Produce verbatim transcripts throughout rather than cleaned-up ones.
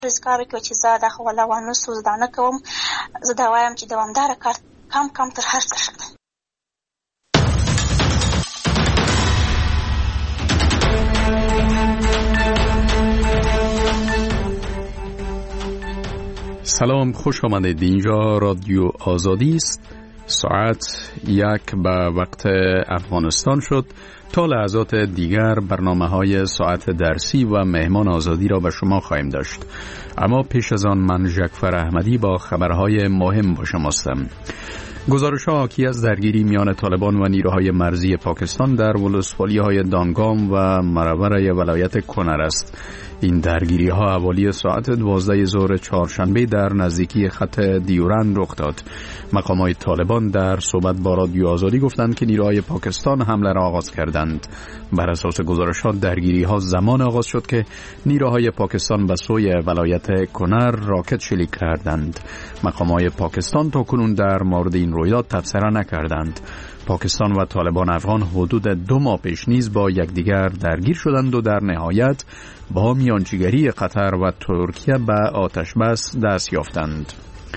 ریزکار که چې زه د خپل وانه سوزدانه کوم زه دا وایم چې دوامدار کار کم کم تر هر څه ښه ده. سلام، خوش آمدید. اینجا رادیو آزادی است. ساعت یک به وقت افغانستان شد. تا لحظات دیگر برنامه های ساعت درسی و مهمان آزادی را به شما خواهیم داشت. اما پیش از آن من ژکفر احمدی با خبرهای مهم با شما هستم. گزارش ها حاکی از درگیری میان طالبان و نیروهای مرزی پاکستان در ولسوالی های دانگام و مرور ولایت کنر است. این درگیری ها حوالی ساعت دوازده ظهر چهارشنبه در نزدیکی خط دیورند رخ داد. مقامات طالبان در صحبت با رادیو آزادی گفتند که نیروهای پاکستان حمله را آغاز کردند. بر اساس گزارش ها درگیری ها زمان آغاز شد که نیروهای پاکستان به سوی ولایت کنر راکت شلیک کردند. مقامات پاکستان تا کنون در مورد این رویداد تبصره نکردند. پاکستان و طالبان افغان حدود دو ماه پیش نیز با یکدیگر درگیر شدند و در نهایت با میانجیگری قطر و ترکیه به آتش بس دست یافتند.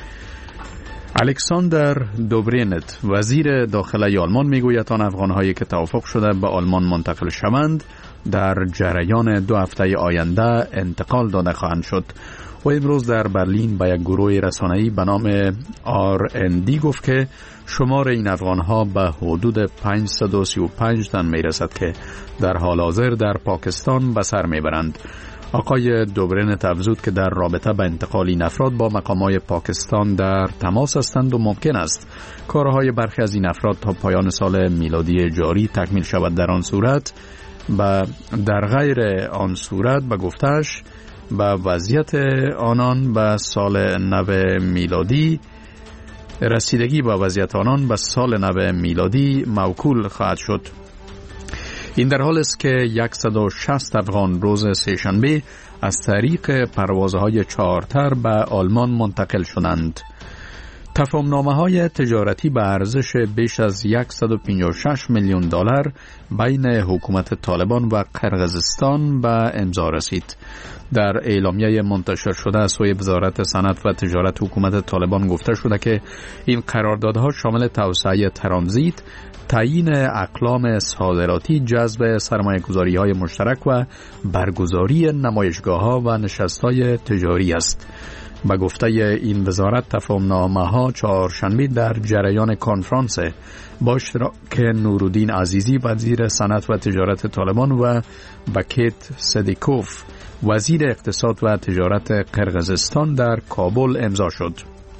الکساندر دوبرینت وزیر داخلی آلمان میگوید آن افغان‌هایی که توافق شده به آلمان منتقل شوند در جریان دو هفته آینده انتقال داده خواهند شد. و امروز در برلین به یک گروه رسانه‌ای به نام آر ان دی گفت که شمار این افغان‌ها به حدود پانصد و سی و پنج تن میرسد که در حال حاضر در پاکستان به سر میبرند. آقای دوبرینت افزود که در رابطه با انتقال این افراد با مقامات پاکستان در تماس هستند و ممکن است کارهای برخی از این افراد تا پایان سال میلادی جاری تکمیل شود. در آن صورت و در غیر آن صورت به گفتش به وضعیت آنان به سال نو میلادی رسیدگی با وضعیت آنان به سال نو میلادی موکول خواهد شد. این در حال است که صد و شصت افغان روز سه‌شنبه از طریق پروازهای چارتر به آلمان منتقل شدند. تفاهمنامه های تجارتی به ارزش بیش از صد و پنجاه و شش میلیون دلار بین حکومت طالبان و قرقیزستان به امضا رسید. در اعلامیه منتشر شده از سوی وزارت صنعت و تجارت حکومت طالبان گفته شده که این قراردادها شامل توسعه ترانزیت، تعیین اقلام صادراتی، جذب سرمایه‌گذاری‌های مشترک و برگزاری نمایشگاه‌ها و نشست‌های تجاری است. به گفته این وزارت تفاهمنامه‌ها چهارشنبه در جریان کنفرانس با اشتراک نورالدین عزیزی وزیر صنعت و تجارت طالبان و بکیت صدیکوف وزیر اقتصاد و تجارت قرقیزستان در کابل امضا شد.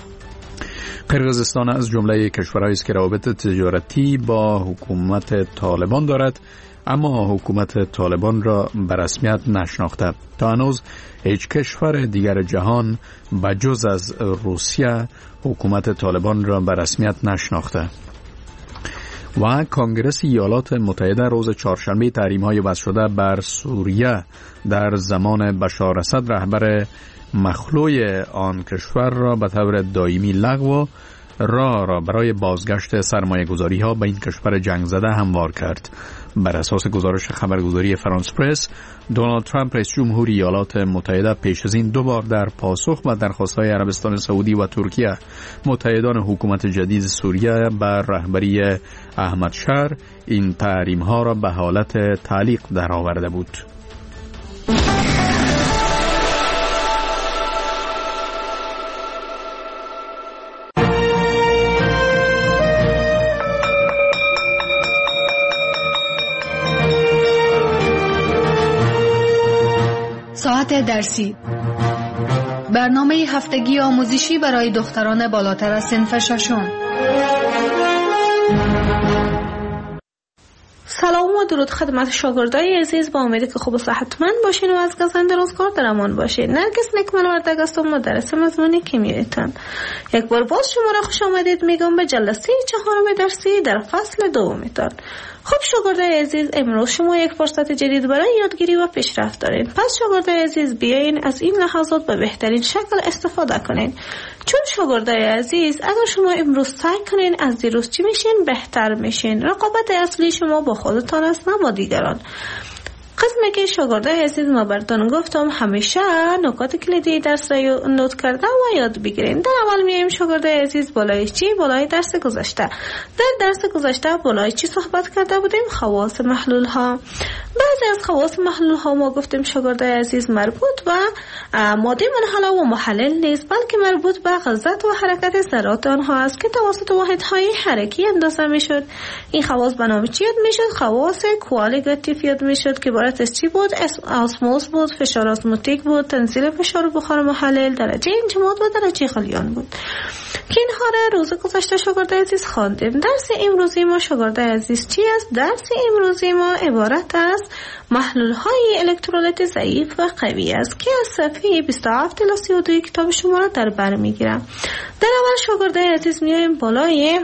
قرقیزستان از جمله کشورهایی است که روابط تجارتی با حکومت طالبان دارد، اما حکومت طالبان را به رسمیت نشناخته. تا هنوز هیچ کشور دیگر جهان بجز از روسیه حکومت طالبان را به رسمیت نشناخته. و کنگره ایالات متحده روز چهارشنبه تحریم‌های وضع شده بر سوریه در زمان بشار اسد رهبر مخلوع آن کشور را به طور دائمی لغو و راه را برای بازگشت سرمایه‌گذاری ها به این کشور جنگ زده هموار کرد. بر اساس گزارش خبرگزاری فرانس پرس، دونالد ترامپ رئیس جمهور ایالات متحده پیش از این دو بار در پاسخ به درخواست‌های عربستان سعودی و ترکیه متحدان حکومت جدید سوریه بر رهبری احمد شر این تحریم‌ها را به حالت تعلیق درآورده بود. ساعت درسی، برنامه هفتگی آموزشی برای دختران بالاتر از صنف ششم. سلام و درود خدمت شاگردای عزیز، با امید که خوب و صحتمند باشین و از گزنده روزگار در امان باشین. نرگس نکمل وردگ است و مدرس مضمون کیمیایتان. یک بار باز شما را خوش آمدید میگم به جلسه چهارم درسی در فصل دومتان. خب شاگردای عزیز، امروز شما یک فرصت جدید برای یادگیری و پیشرفت دارین. پس شاگردای عزیز بیاین از این لحظات به بهترین شکل استفاده کنین. چون شاگردای عزیز، اگر شما امروز سعی کنین از دیروز چی میشین بهتر میشین. رقابت اصلی شما با خودتان است، نه با دیگران. قسمی که شاگردای عزیز ما براتون گفتم همیشه نکات کلیدی درس را نوت کرده و یاد بگیرین. در اول میایم شاگردای عزیز بالای چی؟ بالای درس گذشته. در درس گذشته بالای چی صحبت کرده بودیم؟ خواص محلول ها. بعضی از خواص محلول ها ما گفتیم شاگردای عزیز مربوط به ماده منحله و محلل نیست، بلکه مربوط به غلظت و حرکت ذرات آنها است که توسط واحدهای حرکی اندازه میشد. این خواص به نام چی یاد میشد؟ خواص کوالیگاتیو یاد میشد که عبارت از چی بود؟ اسموس بود، فشار اسموتیک بود، تنزیل فشار بخار محلل، درجه انجماد و درجه غلیان بود که اینها را روز گذشته شاگردای عزیز خواندیم. درس امروزی ما شاگردای عزیز چی است؟ درس امروزی ما عبارت است محلول های الکترولیت ضعیف و قوی است که از صفحه بیست و هفت تا سی و دو کتاب شما را در بر میگیرم. در اول شاگردای عزیز میایم بالای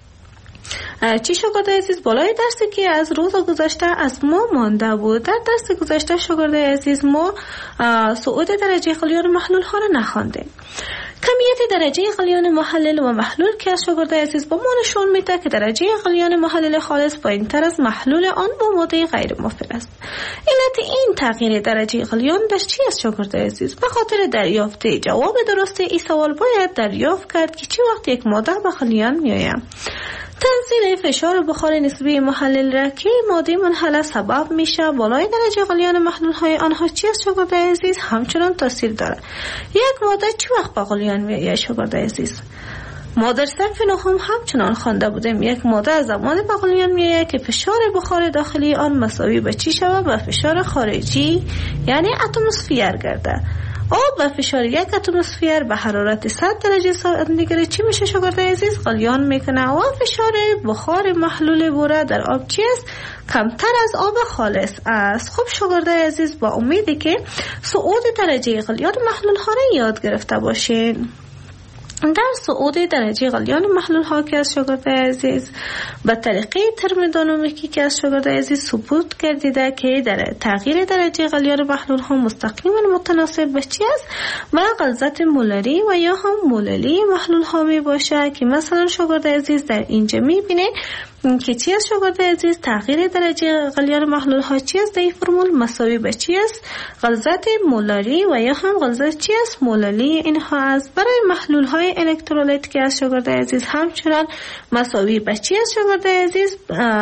چی شاگردای عزیز؟ بالای درسی که از روز گذشته از ما مانده بود. در درس گذشته شاگردای عزیز ما صعود درجه غلیان محلول ها را نخواندیم. کمیت درجه غلیان محلل و محلول که از شاگردای عزیز با ما نشون میده که درجه غلیان محلل خالص پایین‌تر از محلول آن با ماده غیر مافل است. علت این تغییر درجه غلیان در چی است شاگردای عزیز؟ به خاطر دریافت جواب درست این سوال باید دریافت کرد که چی وقت یک ماده به غلیان میآید. تنزیل فشار بخار نسبی محلل را که ماده منحله سبب میشه بالای درجه غلیان محلول های آنها چی است شاگردای عزیز؟ همچنان تاثیر داره. یک ماده چی وقت به غلیان میآید شاگردای عزیز؟ ما در صف نهم همچنان خوانده بودیم یک ماده از زمان به غلیان میآید که فشار بخار داخلی آن مساوی به چی شود؟ به فشار خارجی یعنی اتمسفیر گرده. آب به فشار یک اتمسفر به حرارت صد درجه سانتیگراد چی میشه شاگردای عزیز؟ غلیان میکنه و فشار بخار محلول بوره در آب چی است؟ کمتر از آب خالص است. خب شاگردای عزیز با امیدی که صعود درجه غلیان محلول ها را یاد گرفته باشین. در صعود درجه غلیان محلول ها که از شاگردای عزیز به طریقه ترمودینامیکی که از شاگردای عزیز ثبوت گردیده که در تغییر درجه غلیان محلول ها مستقیما متناسب به چی است؟ با غلظت مولری و یا هم موللی محلول ها می باشه که مثلا شاگردای عزیز در اینجا می بینه که چی است شاگردای عزیز؟ تغییر درجه غلیان محلول ها چی است؟ در این فرمول مساوی به چی است؟ غلظت مولری و یا هم غلظت چی است؟ موللی اینها است. برای محلول های الکترولیت که از شاگردای عزیز همچنان مساوی به چی است شاگردای عزیز؟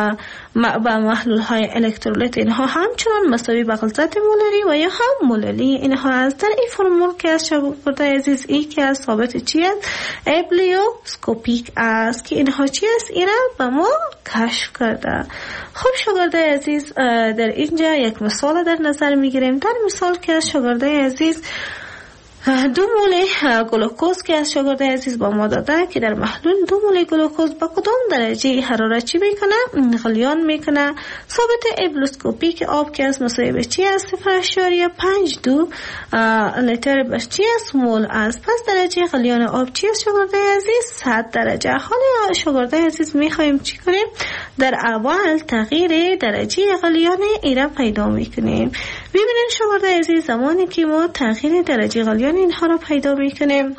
با محلول های الکترولیت اینها همچنان مساوی به غلظت مولری و یا هم موللی اینها است. در این فرمول که از شاگردای عزیز ای که از ثابت چی است؟ ابلیوسکوپیک است که اینها چی است؟ اینا با ما کشف کرده. خب شاگردای عزیز در اینجا یک مثال در نظر میگیریم. در مثال که از شاگردای عزیز دو مول گلوکوز که از شاگردای عزیز با ما داده که در محلول دو مول گلوکوز با کدام درجه حرارت چی میکنه؟ غلیان میکنه. ثابت ابلیوسکوپیک آب که از مساوی به چی است؟ صفر اشاریه پنج دو لیتر به چی است؟ مول است. پس درجه غلیان آب چی است شاگردای عزیز؟ صد درجه. حالا شاگردای عزیز میخوایم چی کنیم؟ در اول تغییر درجه غلیان ایره پیدا میکنیم. ببینید شاگردای عزیز زمانی که ما تغییر درجه غلیان اینها را پیدا میکنیم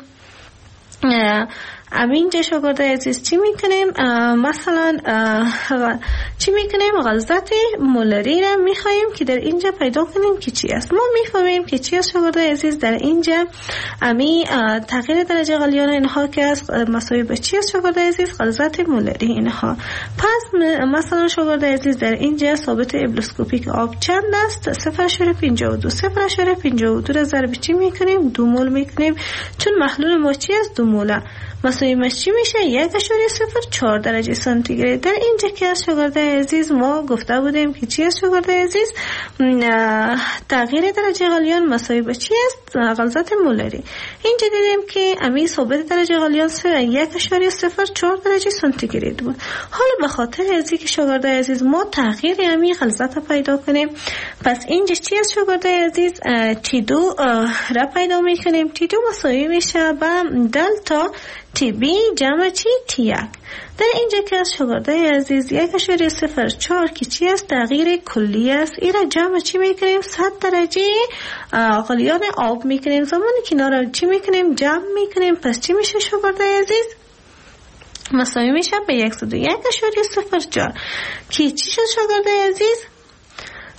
همینجا شاگردای عزیز چی میکنیم؟ مثلا چی میکنیم؟ غلظت مولری را میخوایم که در اینجا پیدا کنیم که چی است. ما میفهمیم که چی است شاگردای عزیز در اینجا امی تغییر درجه غلیان اینها که است مساوی به چی است شاگردای عزیز؟ غلظت مولری اینها. پس مثلا شاگردای عزیز در اینجا ثابت ابلیوسکوپیک آب چند است؟ صفر اشاریه پنجاه و دو. صفر اشاریه پنجاه و دو را ضرب چی میکنیم؟ دو مول میکنیم چون محلول ما چی است؟ دو موله. مساوی چی میشه؟ یک اشاریه صفر چهار درجه سانتیگراد. در اینجا که از شاگردای عزیز ما گفته بودیم که چی است شاگردای عزیز؟ تغییر درجه غلیان مساوی به چی است؟ غلظت مولری. اینجا دیدیم که امی ثابت درجه غلیان یک اشاریه صفر چهار درجه سانتیگراد بود. حالا به خاطر ازی که شاگردای عزیز ما تغییر امی غلظت پیدا کنیم، پس اینجا چی است شاگردای عزیز؟ تی دو را پیدا میکنیم. تی دو مساوی میشه با دلتا تی بی جمع چی؟ تی یک. در اینجا که از شاگردای عزیز یک اشاریه صفر چهار که چی است؟ تغییر کلی است. این را جمع چی میکنیم؟ صد درجه غلیان آب میکنیم. زمانی که اینا را چی میکنیم؟ جمع میکنیم. پس چی میشه شاگردای عزیز؟ مساوی میشه به صد و یک اشاریه صفر چهار که چی شد شاگردای عزیز؟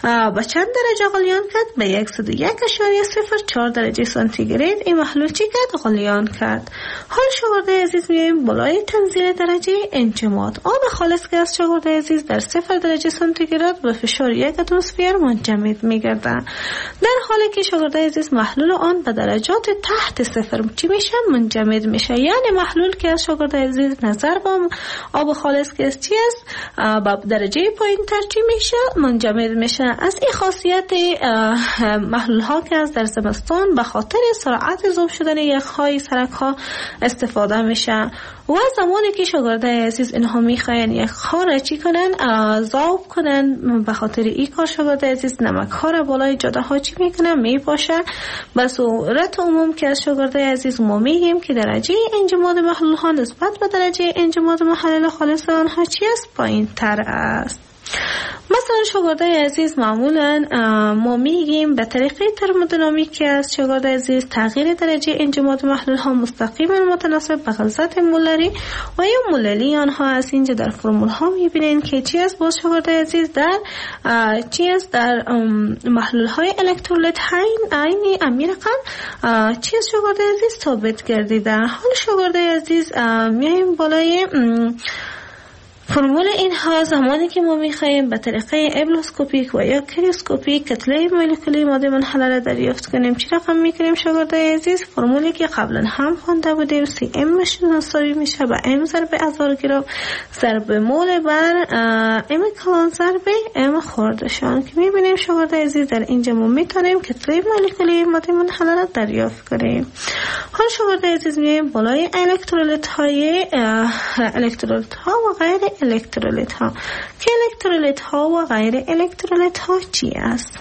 با چند درجه غلیان کرد؟ به صد و یک اشاریه صفر چهار درجه سانتیگراد این محلول چی کرد؟ غلیان کرد. حال شاگرده عزیز میایم بالای تنزیل درجه انجماد. آب خالص که از شاگرده عزیز در صفر درجه سانتیگراد به فشار یک اتمسفر منجمد میگردد. در حالی که شاگرده عزیز محلول آن به درجات تحت صفر چی میشه؟ منجمد میشه. یعنی محلول که از شاگرده عزیز نظر با آب خالص که از چی است با درجه پایین تر چی میشه؟ منجمد میشه. از این خاصیت محلول ها که از در زمستان به خاطر سرعت ذوب شدن یخهای سرک ها استفاده میشه و زمانی که شاگرده عزیز اینها میخواین یخها را چی کنن؟ ذوب کنن. به خاطر این کار شاگرده عزیز نمک ها را بالای جاده ها چی میکنن؟ میپاشه. به صورت عموم که از شاگرده عزیز ما میگیم که درجه انجماد محلول ها نسبت به درجه انجماد محلول خالص آنها چی است؟ پایین تر است. مثلا شاگرده عزیز معمولا ما میگیم به طریقه ترمودینامیک که از شاگرده عزیز تغییر درجه انجماد محلول ها مستقیما متناسب به غلظت مولری و یا موللی آنها است. اینجا در فرمول ها میبینین که چی است باز شاگرده عزیز در چی است در محلول های الکترولیت عینی امیرقم چی است شاگرده عزیز ثابت گردیده. حال شاگرده عزیز میایم بالای فرمول اینها زمانی که ما میخواهیم به طریقه ابلوسکوپیک و یا کریوسکوپیک کتله مولکولی ماده منحله را دریافت کنیم چی رقم میکنیم شاگرده عزیز؟ فرمولی که قبلا هم خوانده بودیم سی ام مساوی میشه به ام ضرب هزار گرم ضرب مول بر ام کلان ضرب ام خوردشان که میبینیم شاگرده عزیز در اینجا ما میتونیم کتله مولکولی ماده منحله را دریافت کنیم. حال شاگرده عزیز میایم بالای الکترولیت های الکترولیت ها و غیر الکترولیت ها که الکترولیت ها و غیر الکترولیت ها چی است؟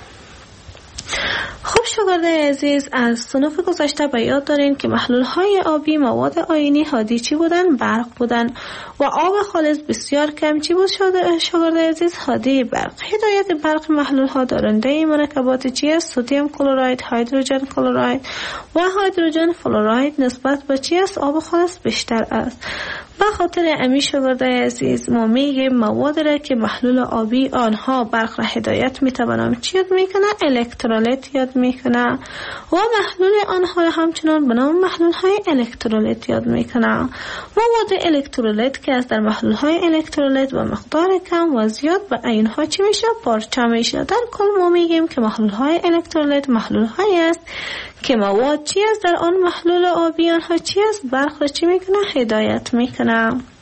خب شاگرده عزیز از صنف گذشته به یاد دارین که محلول های آبی مواد آیونی هادی چی بودن؟ برق بودن و آب خالص بسیار کم چی بود شاگرده عزیز؟ هادی برق. هدایت برق محلول ها دارنده مرکبات چی است؟ سدیم کلراید، هیدروژن کلراید و هیدروژن فلوراید نسبت به چی است؟ آب خالص بیشتر است. به خاطر امی شاگرده عزیز ما میگیم مواد را که محلول آبی آنها برق را هدایت میتوانم چی یاد میکنه؟ الکترولیت یاد میکنه و محلول آنها همچنان به نام محلول های الکترولیت یاد میکنه. مواد الکترولیت که از در محلول های الکترولیت و مقدار کم و زیاد به اینها چی میشه؟ پارچه میشه. در کل ما میگیم که محلول های الکترولیت محلول های است که مواد چی است در آن محلول آبی آنها چی است؟ برق را چی میکنه؟ هدایت میکنه.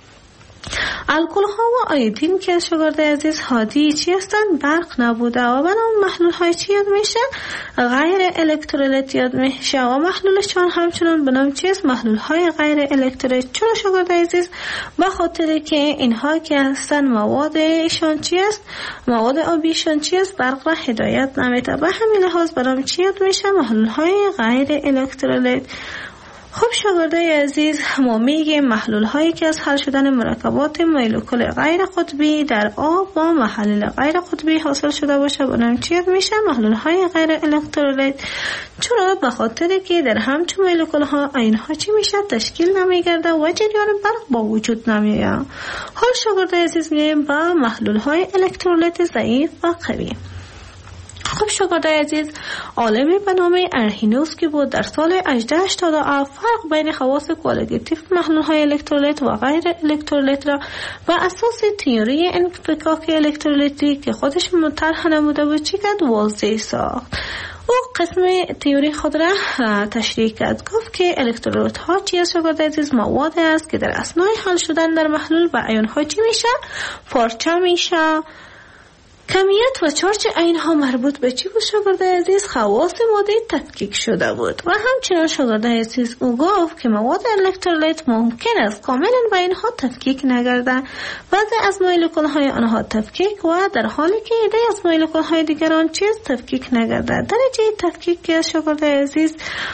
الکل ها و آیودین که شاگرده عزیز هادی چی هستند؟ برق نبوده و به نام محلول های چی یاد میشه؟ غیر الکترولیت یاد میشه و محلولشان همچنان به نام چی است؟ محلول های غیر الکترولیت. چرا شاگرده عزیز؟ به خاطر که اینها که هستن موادشان چی است؟ مواد آبیشان چی است؟ برق را هدایت نمیده. به همین لحاظ به نام چی یاد میشه؟ محلول های غیر الکترولیت. خب شاگرده عزیز ما میگیم محلول هایی که از حل شدن مرکبات مولکول غیر قطبی در آب و محلول غیر قطبی حاصل شده باشه به نام چی میشه؟ محلول های غیر الکترولیت. چرا؟ به خاطر که در همچون مولکول ها اینها چی میشه؟ تشکیل نمیگرده و جریان برق با وجود نمیاد. حال شاگرده عزیز میگیم با محلول های الکترولیت ضعیف و قوی. خب شاگرده عزیز عالمی به نام ارهینوس که بود در سال هجده هشتاد و هفت فرق بین خواص کوالیتیو محلول های الکترولیت و غیر الکترولیت را و اساس تئوری انفکاک الکترولیتی که خودش مطرح نموده بود چی کرد؟ واضح ساخت. او قسم تئوری خود را تشریح کرد. گفت که الکترولیت ها چی است شاگرده عزیز؟ مواد است که در اثنای حل شدن در محلول به ایون ها چی میشه؟ پارچه میشه. کمیت و چارج اینها مربوط به چی بود شاگرده عزیز؟ خواص ماده تفکیک شده بود و همچنان شاگرده عزیز او گفت که مواد الکترولیت ممکن است کاملا به اینها تفکیک نگرده. بعضی از مولکول های آنها تفکیک و در حالی که ایده از مولکول های دیگران چیز تفکیک نگرده. درجه تفکیک که شاگرده عزیز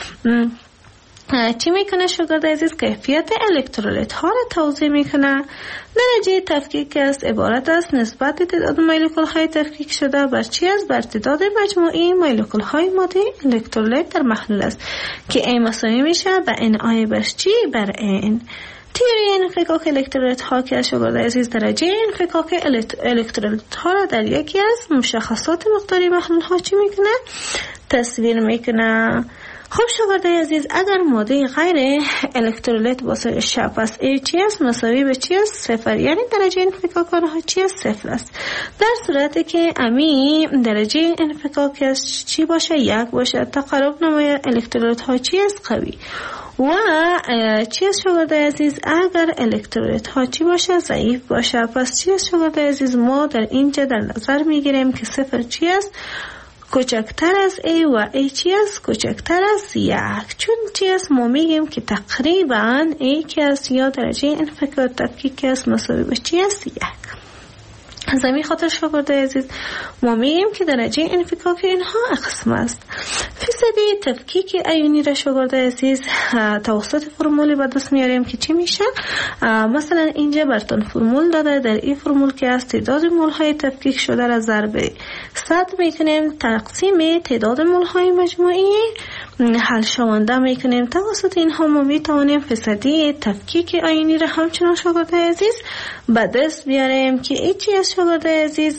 چی میکنه شاگرده عزیز؟ کیفیت الکترولیت ها را توضیح میکنه. درجه تفکیک است عبارت است نسبت تعداد مولکول های تفکیک شده بر چی است؟ بر تعداد مجموعی مولکول های ماده الکترولیت در محلول است که این مساوی میشه به ان آی بر چی؟ بر ان. تیوری انفکاک الکترولیت ها که شاگرد عزیز درجه انفکاک الکترولیت ها را در یکی از مشخصات مقداری محلول ها چی میکنه؟ تصویر میکنه. خب شاگرد عزیز اگر ماده غیر الکترولیت باشه پس ای چی است مساوی به چی است؟ صفر، یعنی درجه انفکاک آنها چی است؟ صفر است. در صورتی که امی درجه انفکاک چی باشه؟ یک باشه. تقارب نمای الکترولیت ها چی است؟ قوی. و چی است شاگرد عزیز اگر الکترولیت ها چی باشه؟ ضعیف باشه. پس چی است شاگرد عزیز ما در اینجا در نظر میگیریم که صفر چی است؟ کوچکتر از ای و ای چی است؟ کوچکتر از یک. چون چی است؟ ما میگیم که تقریبا ای که است یا درجه انفکاک تفکیک است مساوی به چی است؟ یک. از همین خاطر شاگرد عزیز ما میگیم که درجه انفکاک اینها اقسام است. فیصدی تفکیک ایونی را شاگرد عزیز توسط فرمولی به دست میاریم که چی میشه؟ مثلا اینجا براتون فرمول داده، در این فرمول که از تعداد مول های تفکیک شده را ضرب صد میکنیم تقسیم تعداد مول های مجموعی حل شونده میکنیم. توسط اینها ما میتوانیم فیصدی تفکیک ایونی را همچنان شاگرد عزیز به دست بیاریم که ای چی است شاگرد عزیز؟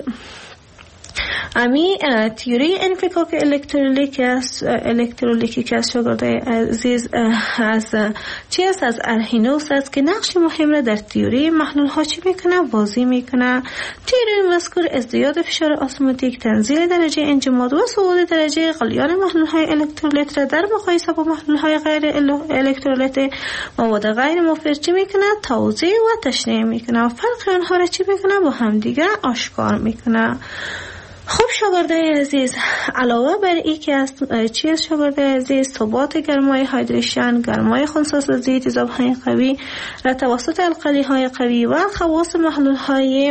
امی تیوری انفکاک الکترولیک است الکترولیکی که از شاگرد عزیز از چی است؟ از ارهینوس است که نقش مهم را در تیوری محلول ها چی میکنه؟ بازی میکنه. تیوری مذکور ازدیاد فشار اسموتیک، تنزیل درجه انجماد و صعود درجه غلیان محلول های الکترولیت را در مقایسه با محلول های غیر الکترولیت مواد غیر مفید چی میکنه؟ توضیح و تشریح میکنه و فرق آنها را چی میکنه؟ با همدیگه آشکار میکنه. خب شاگرد عزیز علاوه بر این که از چی است شاگرد عزیز؟ ثبات گرمای هایدریشن، گرمای خونساسازی، تیزاب های قوی را توسط القلی های قوی و خواص محلول های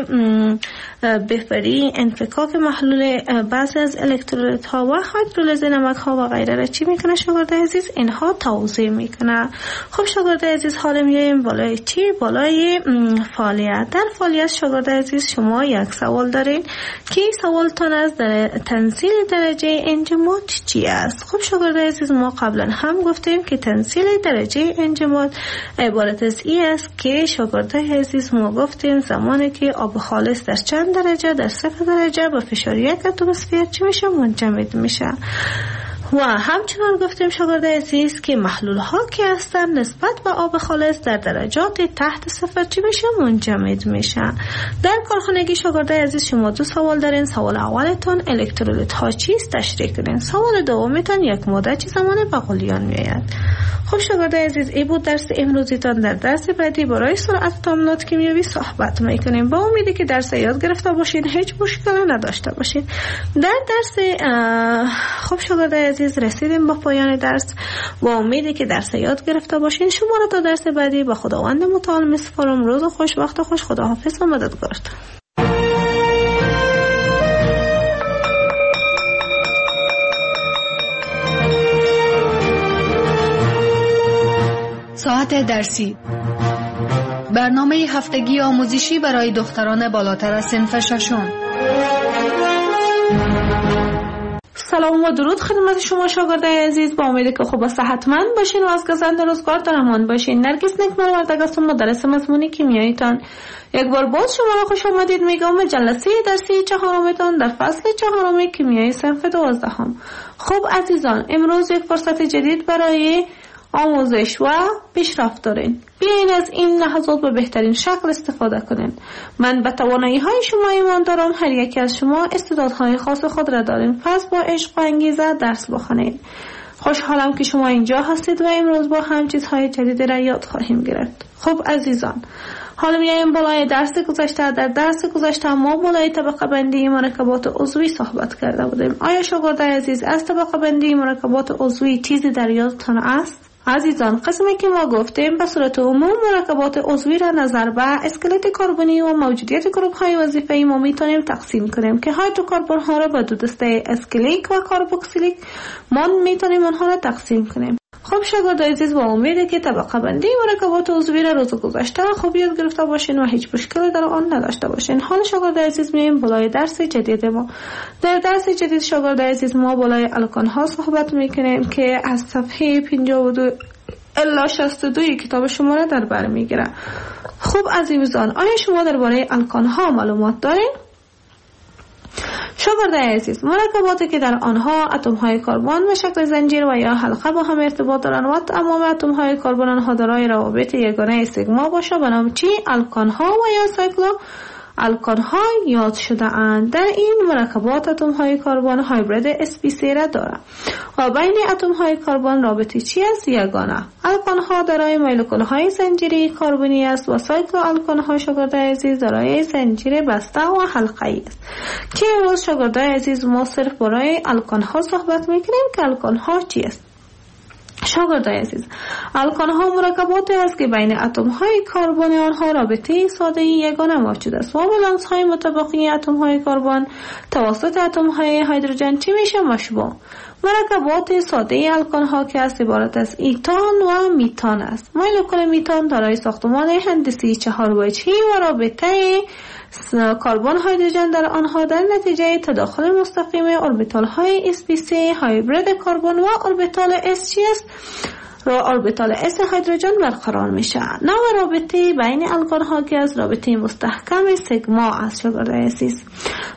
بفری، انفکاک محلول بعضی از الکترولیت ها و هیدرولیز نمک ها و غیره را چی میکنه شاگرد عزیز؟ اینها توضیح میکنه. خب شاگرد عزیز حالا میایم بالای چی؟ بالای فعالیت. در فعالیت شاگرد عزیز شما یک سوال دارین که سوال از در تنزیل درجه انجماد چی است؟ خب شاگرد عزیز ما قبلا هم گفتیم که تنزیل درجه انجماد عبارت از این است که شاگرد عزیز ما گفتیم زمانی که آب خالص در چند درجه؟ در صفر درجه با فشار یک اتمسفر چی میشه؟ منجمد میشه. و همچنان گفتیم شاگرد عزیز که محلول ها که هستن نسبت به آب خالص در درجات تحت صفر چی میشه؟ منجمد میشه. در کارخانگی شاگرد عزیز شما دو سوال دارین. سوال اولتون الکترولیت ها چیست؟ تشریح کنین. سوال دومتون یک ماده چی زمان به غلیان میآید. خب شاگرد عزیز این بود درس امروزیتان. در درس بعدی برای سرعت تعاملات کیمیایی صحبت میکنیم. با امیدی که درس یاد گرفته باشین، هیچ مشکلی نداشته باشین. در درس خب شاگرد عزیز رسیدیم به پایان درس. با امیدی که درس یاد گرفته باشین. شما را تا درس بعدی به خداوند متعال میسپارم. روز خوش، وقت خوش. خداحافظ و مددگارتان. ساعت درسی، برنامه هفتگی آموزشی برای دختران بالاتر از صنف ششم. سلام و درود خدمت شما شاگرد عزیز. با امیدی که خوب و صحتمند باشین و از گزند روزگار در امان باشین. نرگس نکمرورد هستم، مدرس مضمون کیمیاییتان. یک بار باز شما را خوش آمدید میگم به جلسه درسی چهارمتان در فصل چهارم کیمیای صنف دوازدهم. خب عزیزان، امروز یک فرصت جدید برای آموزش و پیشرفت دارین. بیاین از این لحظات به بهترین شکل استفاده کنین. من به توانایی های شما ایمان دارم. هر یکی از شما استعدادهای خاص خود را دارین. پس با عشق و انگیزه درس بخونید. خوشحالم که شما اینجا هستید و امروز با هم چیزهای جدید را یاد خواهیم گرفت. خب عزیزان، حالا میایم بالای درس گذشته. در درس گذشته ما بالای طبقه بندی مرکبات عضوی صحبت کرده بودیم. آیا شاگرد عزیز از طبقه بندی مرکبات عضوی چیزی در یادتان است؟ عزیزان، قسمی که ما گفتیم به صورت عموم مرکبات عضوی را نظر به اسکلت کربنی و موجودیت گروپ های وظیفه‌ای ما میتونیم تقسیم کنیم که هیدروکربن ها را به دو دسته اسکلیک و کاربوکسیلیک ما میتونیم آنها را تقسیم کنیم. خب شاگرد عزیز، با امیده که طبقه بندی مرکبات عضوی را روز گذشته خوب یاد گرفته باشین و هیچ مشکلی در آن نداشته باشین. حال شاگرد عزیز میایم بالای درس جدید ما. در درس جدید شاگرد عزیز ما بالای الکان ها صحبت میکنیم که از صفحه پنجاه و دو الا شصت و دو کتاب شما را در بر میگیره. خوب عزیزان، آیا شما درباره الکان ها معلومات دارین؟ شاگرد عزیز، مرکباتی که در آنها اتم های کربن به شکل زنجیر و یا حلقه با هم ارتباط دارند و تمام اتم های کربن آنها دارای روابط یگانه سیگما باشه به نام چی؟ الکان ها و یا سایکلو الکان ها یاد شده اند. در این مرکبات اتم های کربن هایبرید اس پی سی را دارند و بین اتم های کربن رابطه چی است؟ یگانه. الکان ها دارای مولکول های زنجیری کربنی است و سایکلو الکان ها شاگرد عزیز دارای زنجیر بسته و حلقه‌ای است. که امروز شاگرد عزیز ما صرف برای الکان ها صحبت میکنیم که الکان ها چی است. شاگرد عزیز، الکان ها مرکباتی است که بین اتم های کربن آنها رابطه ساده یگانه موجود است و ولانس های مطابقی اتم های کربن توسط اتم های هیدروژن چی میشه؟ مشبوع. مرکبات ساده الکان ها که از عبارت از ایتان و میتان است. مولکول میتان دارای ساختمان هندسی چهار وجهی و رابطه کربن هیدروژن در آنها در نتیجه تداخل مستقیم اوربیتال های اس پی سی هایبرید کربن و اوربیتال اس چی است؟ را اوربیتال اس هیدروژن برقرار میشه. نوع رابطه بین الکان ها که از رابطه مستحکم سیگما است. شاگرد عزیز،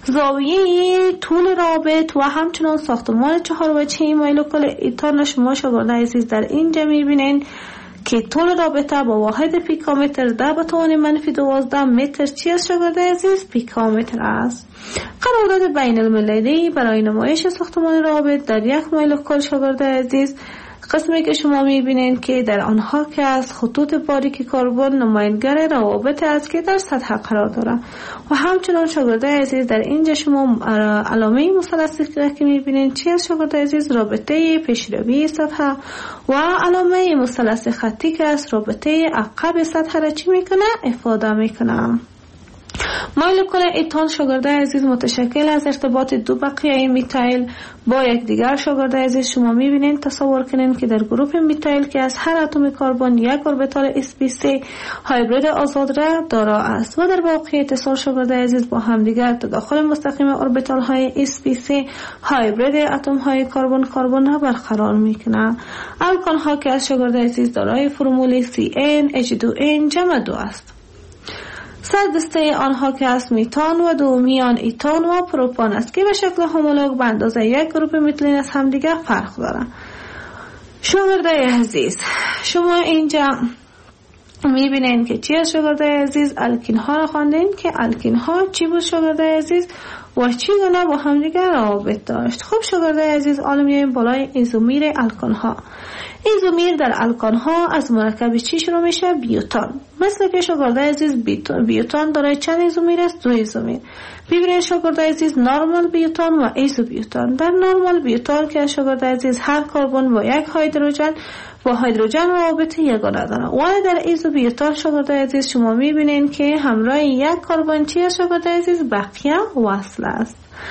زاویه طول رابط و همچنان ساختمان چهار وجهی مولکول ایتان شما شاگرد عزیز در اینجا میبینین که طول رابطه با واحد پیکومتر ده به توان منفی دوازده متر چی است شاگرد عزیز؟ پیکومتر است. قرارداد بین المللی برای نمایش ساختمان رابط در یک مولکول شاگرد عزیز قسمی که شما میبینید که در آنها که از خطوط باریک کربن نمایانگر روابط است که در سطح قرار دارد و همچنان شاگرد عزیز در اینجا شما علامه مثلثی که میبینید چی است شاگرد عزیز؟ رابطه پیشروی سطح و علامه مثلث خطی که است رابطه عقب سطح را چی میکنه؟ افاده میکنه. مولکول ایتان شاگرد عزیز متشکل از ارتباط دو بقیه میتایل با یک دیگر شاگرد عزیز شما میبینید تصور کنین که در گروپ میتایل که از هر اتم کربن یک اوربیتال اس پی سی هایبرید آزاد را دارا است و در واقع اتصال شاگرد عزیز با هم دیگر تداخل مستقیم اوربیتال های اس پی سی هایبرید اتم های کربن کربن را برقرار میکنه. الکان ها که از شاگرد عزیز دارای فرمول سی ان اچ دو ان جمع دو است. سردسته آنها که از میتان و دومیان ایتان و پروپان است که به شکل هومولوگ به اندازه یک گروپ میتلین از همدیگر فرق دارند. شاگرد عزیز، شما اینجا میبینین که چی از شاگرد عزیز؟ الکین ها را خواندین که الکین ها چی بود شاگرد عزیز و چی گونه با همدیگر روابط داشت. خب شاگرد عزیز، حالا میایم بالای ایزومیر الکان ها. ایزومیر در الکان ها از مرکب چی شروع میشه؟ بیوتان. مثل که شاگرد عزیز بیوتان داره چند ایزومیر است؟ دو ایزومیر. ببینید شاگرد عزیز، نورمال بیوتان و ایزو بیوتان. در نورمال بیوتان که شاگرد عزیز هر کربن با یک هیدروژن با هیدروژن رابطه یگانه داره و در ایزو بیوتان شاگرد عزیز شما میبینین که همراه یک کربن چی شاگرد عزیز؟ بقیه وصل است.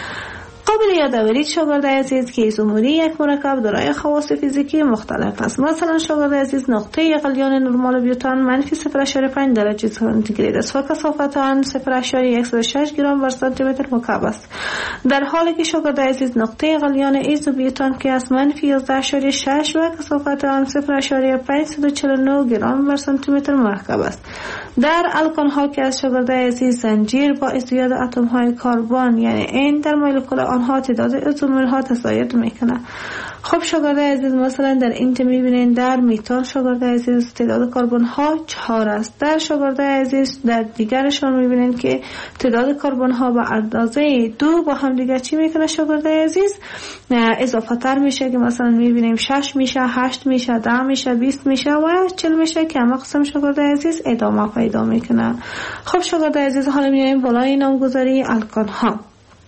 قابل یادآوری شاگرد عزیز که ایزومری یک مرکب دارای خواص فیزیکی مختلف است. مثلا شاگرد عزیز نقطه غلیان نرمال بیوتان منفی صفر ممیز پنج درجه سانتیگراد است و کثافت آن صفر ممیز صد و شش گرم بر سانتی متر مکعب است، در حالی که شاگرد عزیز نقطه غلیان ایزو بیوتان که از منفی یازده ممیز شش و کثافت آن صفر ممیز پانصد و چهل و نه گرم بر سانتی متر مرکب است. در الکان ها که از شاگرد عزیز زنجیر با ازدیاد اتم های کربن یعنی این در مولکول آنها تعداد ایزومر ها تزاید میکنه. خب شاگرد عزیز، مثلا در اینجا میبینین در میتان شاگرد عزیز تعداد کربن ها چهار است. در شاگرد عزیز در دیگرشان میبینین که تعداد کربن ها به اندازه دو با هم دیگر چی میکنه شاگرد عزیز؟ اضافه تر میشه که مثلا میبینیم شش میشه، هشت میشه، ده میشه، بیست میشه و چهل میشه که همه قسم شاگرد عزیز ادامه پیدا میکنه. خب شاگرد عزیز، حالا میایم بالای نامگذاری الکان ها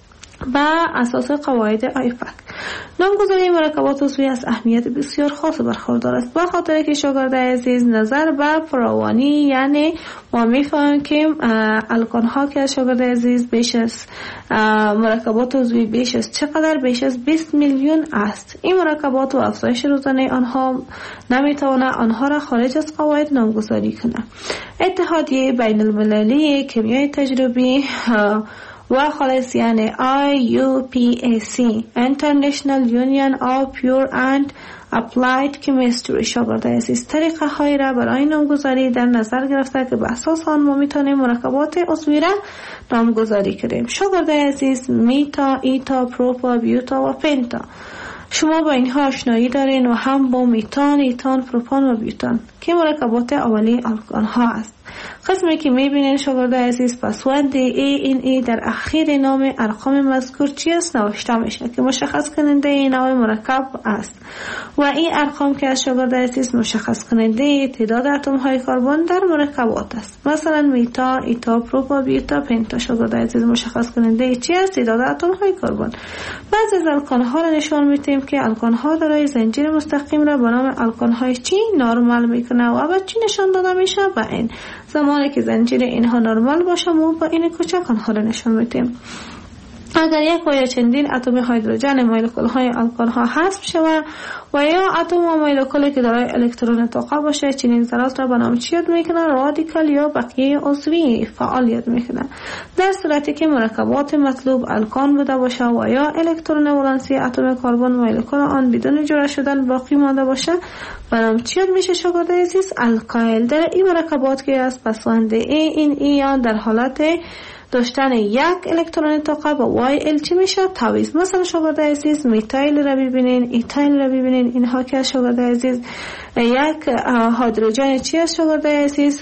با اساس قواعد آیپک. نامگذاری مرکبات عضوی از اهمیت بسیار خاص برخوردار است، به خاطر که شاگرد عزیز نظر به فراوانی یعنی ما میفهمیم که الکان ها که شاگرد عزیز بیش از مرکبات عضوی بیش از چقدر؟ بیش از بیست میلیون است. این مرکبات و افزایش روزانه آنها نمیتواند آنها را خارج از قواعد نامگذاری کنه. اتحادیه بین المللی کیمیای تجربی و خالص یعنی آی یو پی ای سی International Union of Pure and اپلایید کیمستری شاگردای عزیز طریقه های را برای نامگذاری در نظر گرفته که به اساس آن ما میتونیم مرکبات عضوی را نامگذاری کنیم. شاگردای عزیز میتا، ایتا، پروپا، بیوتا و پنتا، شما با اینها آشنایی دارین و هم با میتان، ایتان، پروپان و بیوتان که مرکبات اولیه آلکان ها است. قسمی که میبینین شاگردای عزیز پسوند ای این ای در اخیر نام ارقام مذکور چی است نوشته میشه که مشخص کننده این نوع مرکب است و این ارقام که از شاگردای عزیز مشخص کننده تعداد اتم های کربن در مرکبات است. مثلا میتا، ایتا، پروپا، بیوتا، پنتا شاگردای عزیز مشخص کننده چی است تعداد اتم های کربن. بعضی از الکان ها را نشان میدیم که الکان ها دارای زنجیر مستقیم را به نام الکان های چی نرمال میکنه و بعد چی نشان داده میشه با این زمانی که زنجیر اینها نرمال باشه ما با این کوچک آنها را نشان میدیم. اگر یک و یا چندین اتم هیدروژن مولکول های الکان ها حذف شود و یا اتم و مولکولی که دارای الکترون طاقه باشه چنین ذرات را به نام چی یاد میکنه؟ رادیکال یا بقیه عضوی فعال یاد میکنه. در صورتی که مرکبات مطلوب الکان بوده باشه و یا الکترون ولانسی اتم کربن مولکول آن بدون جدا شدن باقی مانده باشه به نام چی یاد میشه شاگردای عزیز؟ الکایل. در این مرکبات که از پسوند ای این ای در حالت داشتن یک الکترون طاقه با وای ال چی میشه؟ تعویض. مثلا شاگردای عزیز میتایل را ببینین، ایتایل را ببینین، اینها که شاگردای عزیز یک هیدروژن چی است شاگردای عزیز؟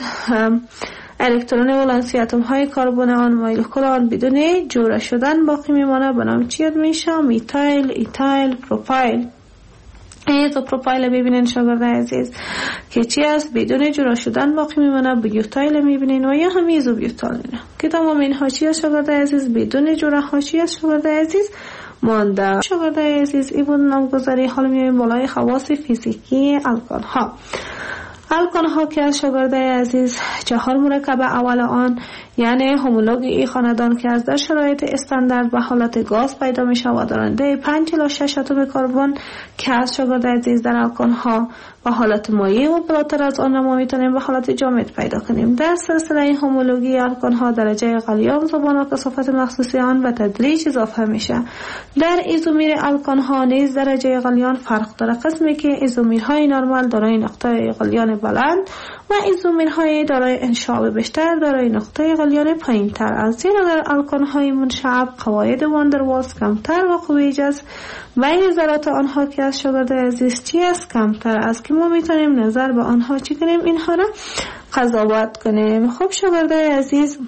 الکترون ولانسی اتم های کربن آن مولکول آن بدون جوړه شدن باقی میمانه به نام چی یاد میشه؟ میتایل، ایتایل، پروپایل. ایزو پروپایل ببینین شاگردای عزیز که چی است بدون جدا شدن باقی میمونه. بیوتایل میبینین و یا هم ایزو بیوتایل که تمام اینها چی است شاگردای عزیز بدون جدا ها چی است شاگردای عزیز مانده. شاگردای عزیز این بود نامگذاری. حالا میایم بالای خواص فیزیکی الکان ها. الکان ها که از شاگردای عزیز چهار مرکب اول آن یعنی هومولوگ ای خاندان که از در شرایط استاندارد به حالت گاز پیدا می شود دارنده پنج الی شش اتم کربن که از شاگردای عزیز در الکان ها به حالت مایع و بالاتر از آن ما میتونیم به حالت جامد پیدا کنیم. در سلسله این هومولوگی الکان ها درجه غلیان زبان و کثافت مخصوصی آن به تدریج اضافه میشه. در ایزومیر الکان ها نیز درجه غلیان فرق داره. قسمی که ایزومیرهای نرمال دارای نقطه غلیان بلند و ایزومیرهای دارای انشعاب بیشتر دارای نقطه غلیان پایین تر است. زیرا در الکان های منشعب قواعد واندروالز کمتر و قوی جذب بین ذرات آنها که از شاگردای عزیز چی است کمتر است که ما میتونیم نظر به آنها چی کنیم اینها را قضاوت کنیم. خب شاگردای عزیز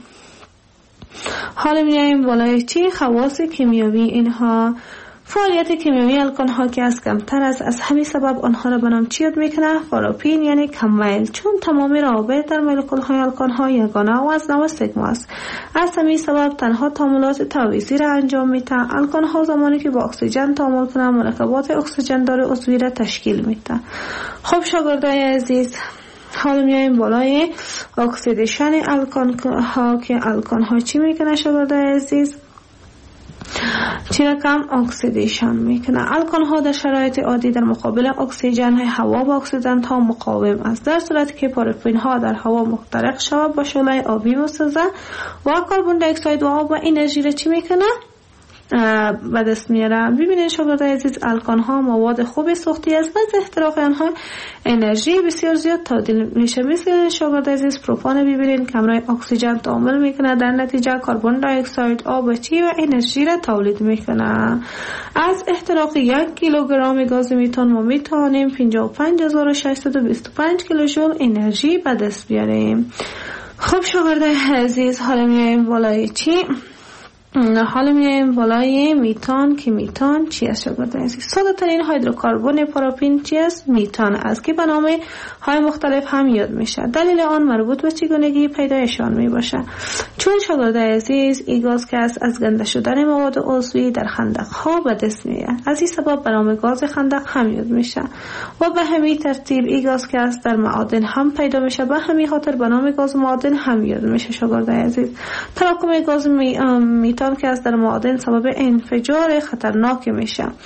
حالا میایم بالای چی خواص کیمیایی اینها. فعالیت کیمیایی الکان ها که از کمتر است از همین سبب آنها را به نام چی یاد میکنه؟ پاراپین یعنی کم میل، چون تمام روابط در مولکول های الکان ها یگانه و از نوع سیگما است. از همین سبب تنها تعاملات تعویضی را انجام میده. الکان ها زمانی که با اکسیژن تعامل کنند مرکبات اکسیژن دار عضوی را تشکیل میده. خب شاگردای عزیز حالا میایم بالای اکسیدیشن الکان ها که الکان ها چی میکنه شاگردای عزیز؟ چی رقم اکسیدیشن میکنه. الکان ها در شرایط عادی در مقابل اکسیژن هوا و اکسیدنت ها مقاوم است. در صورتی که پاراپین ها در هوا محترق شود با شعله آبی مسوزه و کربن دی اکساید و آب و انرژی را چی میکنه؟ به دست میاره. ببینید شاگردای عزیز الکان ها مواد خوب سوختی است و از احتراق آنها انرژی بسیار زیاد تبدیل میشه. مثل شاگردای عزیز پروپان ببینید کمرای اکسیژن تعامل میکنه در نتیجه کربن دی اکساید آب چی و انرژی را تولید میکنه. از احتراق یک کیلوگرم گاز میتان ما میتونیم پنجاه و پنج هزار و ششصد و بیست و پنج کیلوژول انرژی به دست بیاریم. خب شاگردای عزیز حالا میایم بالای چی؟ حالا میایم بالای میتان که میتان چی است شاگردای عزیز؟ ساده ترین هیدروکربن پاراپین چی است؟ میتان است که به نام های مختلف هم یاد میشه. دلیل آن مربوط به چگونگی پیدایشان می باشه. چون شاگردای عزیز این گاز که است از گنده شدن مواد عضوی در خندق ها به دست میاد. از این سبب به نام گاز خندق هم یاد میشه و به همین ترتیب این گاز که است در معادن هم پیدا میشه. به همین خاطر به نام گاز معادن هم یاد میشه شاگردای عزیز. تراکم گاز می... میتان که از در معادن سبب انفجار خطرناک میشه.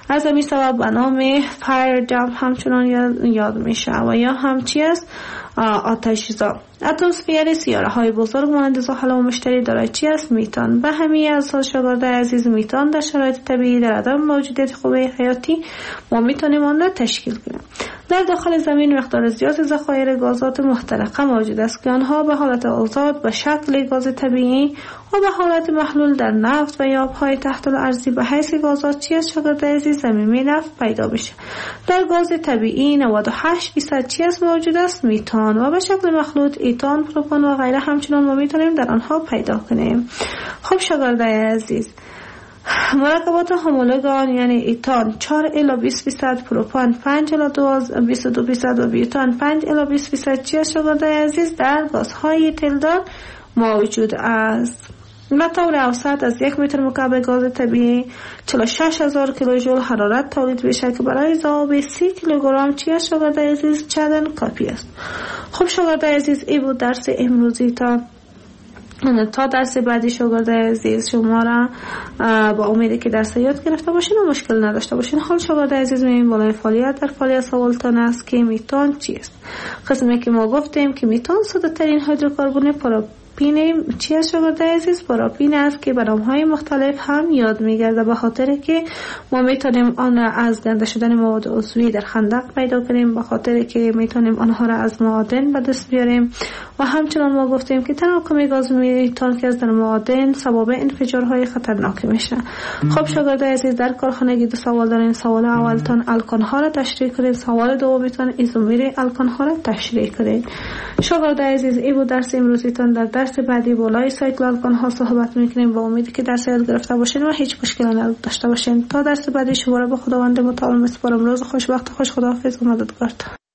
از همین سبب به نام فایر جمپ همچنان یاد میشه و یا هم چی است؟ آتش‌زا. اتمسفر سیاره های بزرگ مانند زحل و مشتری دارای چی است؟ میتان. به همین اساس شاگرد عزیز، میتان در شرایط طبیعی در عدم موجودیت خوبه حیاتی ما میتونیم آن را تشکیل کنیم. در داخل زمین مقدار زیادی ذخایر گازات محترقه موجود است که آنها به حالت آزاد به شکل گاز طبیعی و به حالت محلول در نفت و یا آبهای تحت الارضی به حیث گازات چی است شاگرد عزیز؟ زمینی نفت پیدا میشه. در گاز طبیعی نود و هشت درصد چی است موجود است؟ میتان و به شکل مخلوط ایتان، پروپان و غیره همچنان ما میتونیم در آنها پیدا کنیم. خب شاگرد عزیز، مرکبات هومولوگان یعنی ایتان چهار الی بیست درصد، پروپان پنج الی بیست و دو درصد و بیوتان پنج الی بیست درصد چی است شاگرد عزیز؟ در گازهای تلدار موجود است. به طور اوسط از یک متر مکعب گاز طبیعی چهل و شش هزار کیلوژول حرارت تولید میشه که برای ذوب سی کیلوگرم چی است شاگرد عزیز؟ چندان کافی است. خب شاگرد عزیز، این بود درس امروزی. تا تا درس بعدی شاگرد عزیز شما را با امیدی که درس یاد گرفته باشین و مشکل نداشته باشین. حال شاگرد عزیز می‌بینیم بالای فعالیت در فعالیت سوالتان است که میتان چیست؟ قسمی که ما گفتیم که میتان ساده ترین هیدروکربن پاراپین چی است شاگرد عزیز؟ پاراپین است که به نام‌های مختلف هم یاد می‌گرده، به خاطر که ما میتونیم آن را از گنده شدن مواد عضوی در خندق پیدا کنیم، به خاطر که میتونیم آنها را از معادن به دست بیاریم و همچنان ما گفتیم که تراکم گاز میتان که از در معادن سبب انفجارهای خطرناک میشه. خب شاگرد عزیز، در کارخانگی دو سوال دارین. سوال اولتان الکان ها را تشریح کنید، سوال دومیتان ایزومر الکان ها را تشریح کنید. شاگرد عزیز، این بود درس امروزیتان. در درس بعدی بالای سایکل الکان ها صحبت میکنیم. با امیدی که درس یاد گرفته باشین و هیچ مشکلی نداشته باشین. تا درس بعدی شما را به خداوند متعال میسپارم. روز خوش، وقت خوش، خداحافظ و مددگار.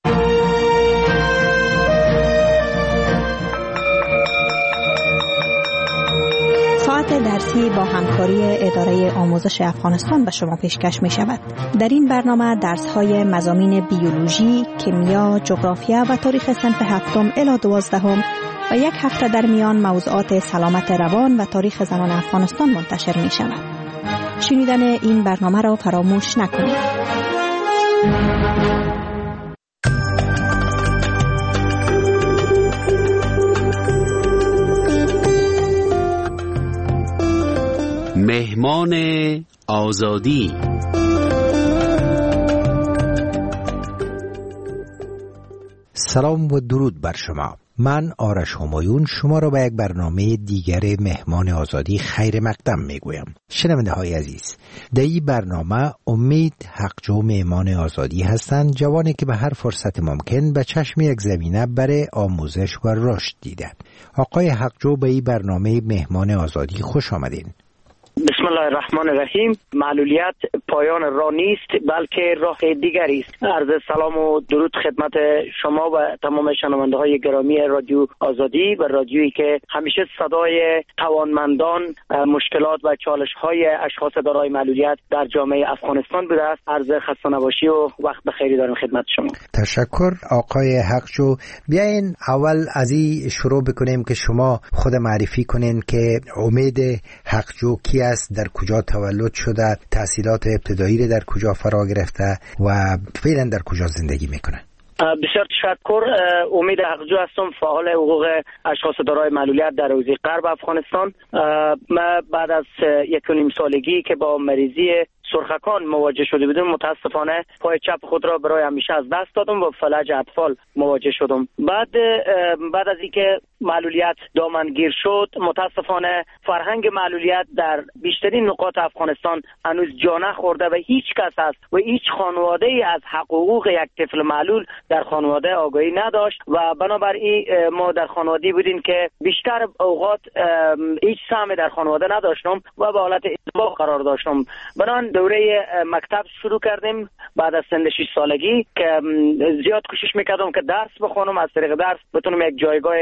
ساعت درسی با همکاری اداره آموزش افغانستان به شما پیشکش می شود. در این برنامه درس های مضامین بیولوژی، کیمیا، جغرافیا و تاریخ صنف هفتم الی دوازدهم و یک هفته در میان موضوعات سلامت روان و تاریخ زنان افغانستان منتشر می شود. شنیدن این برنامه را فراموش نکنید. مهمان آزادی. سلام و درود بر شما. من آرش همایون شما را به یک برنامه دیگر مهمان آزادی خیر مقدم میگویم. شنونده های عزیز، در این برنامه امید حقجو مهمان آزادی هستند، جوانی که به هر فرصت ممکن به چشم یک زمینه برای آموزش و رشد دیدند. آقای حقجو به این برنامه مهمان آزادی خوش آمدین. بسم الله الرحمن الرحیم. معلولیت پایان راه نیست بلکه راه دیگری است. عرض سلام و درود خدمت شما و تمام شنونده های گرامی رادیو آزادی و رادیویی که همیشه صدای توانمندان، مشکلات و چالش های اشخاص دارای معلولیت در جامعه افغانستان بوده است. عرض خسته نباشی و وقت بخیری دارم خدمت شما. تشکر آقای حقجو. بیاین اول از این شروع بکنیم که شما خود معرفی کنین که امید حقجو کی است، در کجا تولد شده، تحصیلات ابتدایی در کجا فرا گرفته و فعلا در کجا زندگی میکنه. بسیار تشکر. امید حقجو هستم، فعال حقوق اشخاص دارای معلولیت در حوزه غرب افغانستان. من بعد از یک و نیم سالگی که با مریضی سرخکان مواجه شده بودم، متاسفانه پای چپ خود را برای همیشه از دست دادم و فلج اطفال مواجه شدم. بعد بعد از اینکه معلولیت دامنگیر شد، متاسفانه فرهنگ معلولیت در بیشترین نقاط افغانستان هنوز جا نخورده و هیچ کس است و هیچ خانواده ای از حقوق یک طفل معلول در خانواده آگاهی نداشت و بنابراین ما در خانواده بودیم که بیشتر اوقات هیچ سهمی در خانواده نداشتم و به حالت ازدواج قرار داشتم. بنابراین دوره مکتب شروع کردیم بعد از سن شش سالگی که زیاد کوشش میکردم که درس بخونم، از طریق درس بتونم یک جایگاه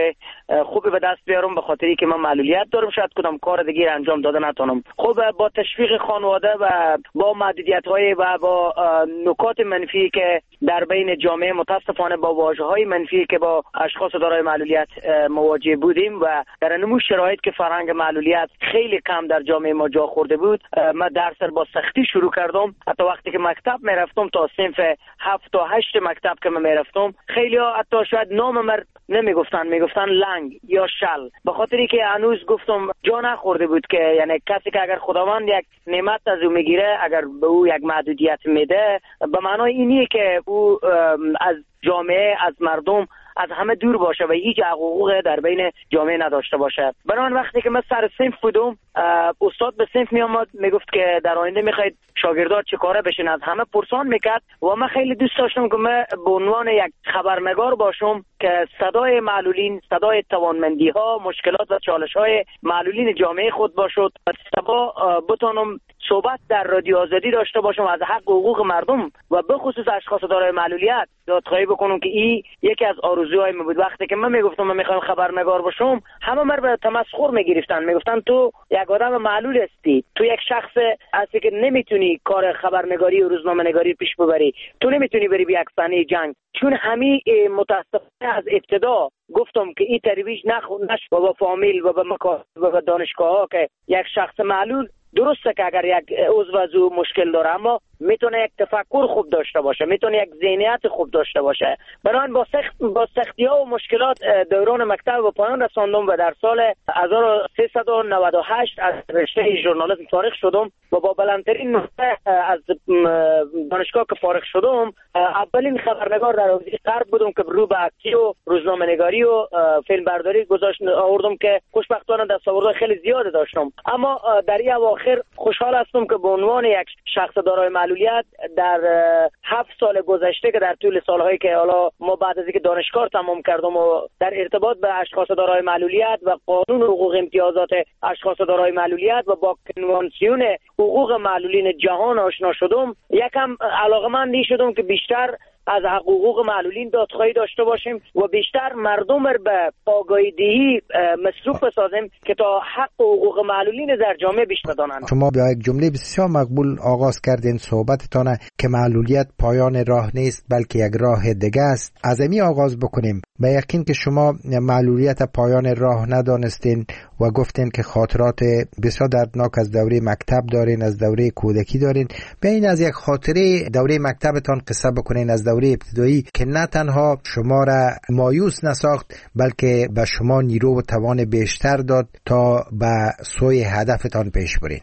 خوبی به دست بیارم، به خاطری که من معلولیت دارم، شاید کدام کار دیگه انجام داده نتونم. خب با تشویق خانواده و با محدودیت‌های و با نکات منفی که در بین جامعه متاسفانه با واژه‌های منفی که با اشخاص دارای معلولیت مواجه بودیم و در نمو شرایط که فرهنگ معلولیت خیلی کم در جامعه ما جا خورده بود، من درس با سختی شروع کردم. حتی وقتی که مکتب میرفتم تا صنف هفت تا هشت مکتب که من میرفتم، خیلی ها حتی شاید نام من نمیگفتن، میگفتن لنگ یا شل، به خاطری که هنوز گفتم جا نخورده بود که یعنی کسی که اگر خداوند یک نعمت از او میگیره، اگر به او یک محدودیت میده، به معنای اینیه که او از جامعه، از مردم، از همه دور باشه و هیچ حقوق در بین جامعه نداشته باشه. بنابراین وقتی که من سر صنف بودم، استاد به صنف می آمد میگفت که در آینده میخواید شاگردات چه کاره بشین، از همه پرسان میکرد و من خیلی دوست داشتم که من به عنوان یک خبرنگار باشم که صدای معلولین، صدای توانمندی ها، مشکلات و چالش های معلولین جامعه خود باشد و سبا بتونم صحبت در رادیو آزادی داشته باشم از حق و حقوق مردم و به خصوص اشخاص دارای معلولیت دادخواهی بکنم که این یکی از آرزوهای من بود. وقتی که من میگفتم من میخوام خبرنگار باشم، همه من به تمسخر میگرفتن، میگفتن تو یک آدم معلول هستی، تو یک شخص هستی که نمیتونی کار خبرنگاری و روزنامه‌نگاری پیش ببری، تو نمیتونی بری به یک صحنه جنگ. چون همین متاسفانه از ابتدا گفتم که این ترویج نش و با فامیل و با مکاتب و با دانشگاه ها که یک شخص معلول درسته که اگر یک عضو از او مشکل داره، اما میتونه یک تفکر خوب داشته باشه، میتونه یک ذهنیت خوب داشته باشه. بنابراین با سخت با سختی ها و مشکلات دوران مکتب و پایان رساندم و در سال هزار و سیصد و نود و هشت از رشته ژورنالیسم فارغ شدم و با بلندترین نمره از دانشگاه که فارغ شدم، اولین خبرنگار در حوزه غرب بودم که رو به عکاسی و روزنامه‌نگاری و فیلم برداری گذاشت آوردم که خوشبختانه دستاوردهای خیلی زیاد داشتم. اما در این اواخر خوشحال هستم که به عنوان یک شخص دارای معلولیت در هفت سال گذشته که در طول سالهایی که حالا ما بعد از اینکه دانشگاه تمام کردم و در ارتباط به اشخاص دارای معلولیت و قانون حقوق امتیازات اشخاص دارای معلولیت و با کنوانسیون حقوق معلولین جهان آشنا شدم، یکم علاقه‌مند شدم که بیشتر از حقوق معلولین دادخواهی داشته باشیم و بیشتر مردم رو به آگاهی دهی مصروف بسازیم که تا حق و حقوق معلولین در جامعه بیش بدانند. شما با یک جمله بسیار مقبول آغاز کردین صحبتتان که معلولیت پایان راه نیست بلکه یک راه دیگه است. از امی آغاز بکنیم. به یقین که شما معلولیت پایان راه ندانستین و گفتین که خاطرات بسیار دردناک از دوره مکتب دارین، از دوره کودکی دارین. بیاین از یک خاطره دوره مکتبتان قصه بکنین، از دوره ابتدایی که نه تنها شما را مایوس نساخت بلکه به شما نیرو و توان بیشتر داد تا به سوی هدفتان پیش برین.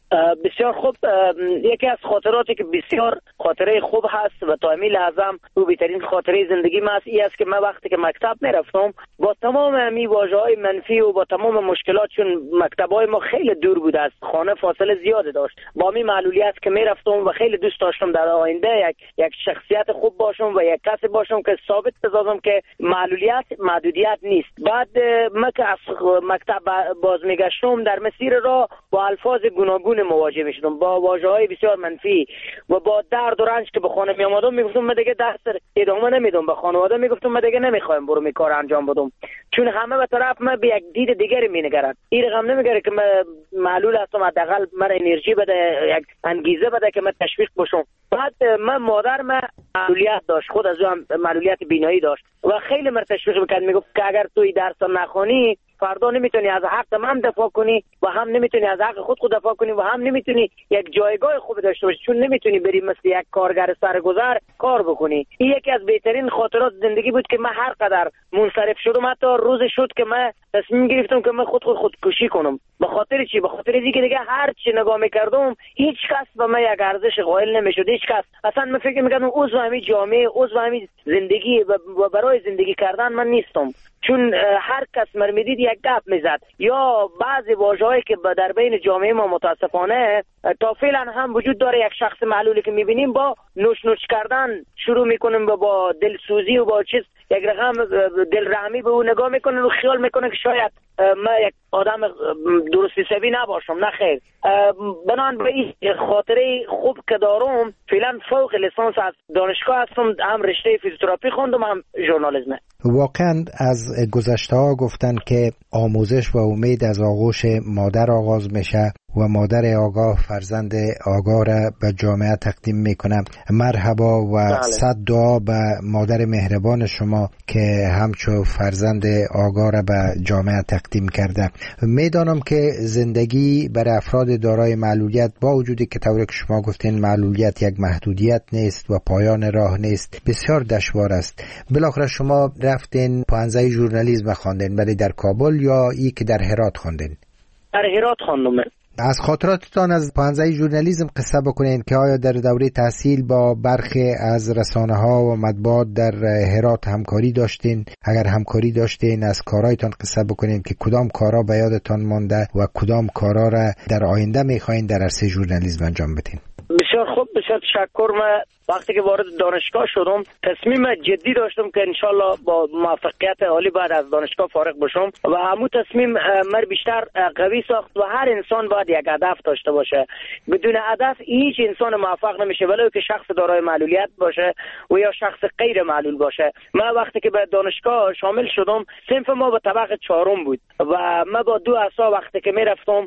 بسیار خوب. یکی از خاطراتی که بسیار خاطره خوب هست و تا همین لحظه او بهترین خاطره زندگی من است، این است که من وقتی که مکتب میرفتم با تمام همین واژه‌های منفی و با تمام مشکلات، چون مکتب‌های ما خیلی دور بود از خانه، فاصله زیاده داشت، با همین معلولیت که میرفتم و خیلی دوست داشتم در آینده یک یک شخصیت خوب باشم و یک کسی باشم که ثابت بسازم که معلولیت محدودیت نیست. بعد من که از مکتب باز میگشتم در مسیر راه با الفاظ گوناگون مواجه میشدم، با واژه‌های بسیار منفی و با درد و رنج که به خانه می آمدم میگفتم من دیگه درس ادامه نمیدم، به خانواده میگفتم من دیگه نمیخوایم برو می کار انجام بدم، چون همه به طرف من به یک دید دیگری مینگرند. این رقم نمیگره که من معلول هستم، حداقل من انرژی بده، یک انگیزه بده که من تشویق بشم. بعد من مادر من معلولیت داشت، خود از هم معلولیت بینایی داشت و خیلی من تشویق میکرد، میگفت که اگر توی درس نخونی فردا نمیتونی از حق من دفاع کنی و هم نمیتونی از حق خود خود دفاع کنی و هم نمیتونی یک جایگاه خوب داشته باشی، چون نمیتونی بری مثل یک کارگر سرگذر کار بکنی. این یکی از بهترین خاطرات زندگی بود که من هر قدر منصرف شدم، حتی روز شد که من تصمیم گرفتم که من خود خود خودکشی کنم. به خاطر چی؟ به خاطر اینکه دیگه هر چی نگاه میکردم هیچ کس به من یک ارزش قائل نمیشد، هیچ کس. اصلا من فکر میکردم عضو همین جامعه، عضو همین زندگی و برای زندگی کردن من نیستم، چون هر کس من میدید یک گپ میزد یا بعضی واژه‌هایی که در بین جامعه ما متاسفانه تا فعلا هم وجود داره. یک شخص معلولی که میبینیم با نوش نوش کردن شروع میکنیم و با دلسوزی و با چیز یک رقم دلرحمی به او نگاه میکنن و خیال میکنن که شاید من یک آدم درست حسابی نباشم، نه خیر. بنان به این خاطره خوب که دارم فعلا فوق لیسانس از دانشگاه هستم، هم رشته فیزیوتراپی خوندم هم ژورنالیسم. واقعا از گذشته ها گفتن که آموزش و امید از آغوش مادر آغاز میشه و مادر آگاه فرزند آگاه را به جامعه تقدیم میکنه. مرحبا و صد دعا به مادر مهربان شما که همچو فرزند آگاه را به جامعه تقدیم کرده. میدانم که زندگی برای افراد دارای معلولیت با وجودی که طوری که شما گفتین معلولیت یک محدودیت نیست و پایان راه نیست، بسیار دشوار است. بالاخره شما رفتین پانزده ژورنالیسم خواندین، ولی در کابل یا ای که در هرات خواندین؟ در هرات خواندم. از خاطراتتان از پانزده ژورنالیسم قصه بکنین که آیا در دوره تحصیل با برخی از رسانه ها و مطبوعات در هرات همکاری داشتین؟ اگر همکاری داشتین از کارهایتان قصه بکنین که کدام کارا به یادتان مانده و کدام کارا را در آینده میخواین در عرصه ژورنالیسم انجام بدین؟ بسیار خوب، بسیار تشکر. من وقتی که وارد دانشگاه شدم تصمیم جدی داشتم که انشالله با موفقیت عالی بعد از دانشگاه فارغ بشم و همون تصمیم من بیشتر قوی ساخت و هر انسان باید یک هدف داشته باشه. بدون هدف هیچ انسان موفق نمیشه، ولو که شخص دارای معلولیت باشه و یا شخص غیر معلول باشه. من وقتی که به دانشگاه شامل شدم صنف ما به طبقه چهارم بود و من با دو عصا وقتی که میرفتم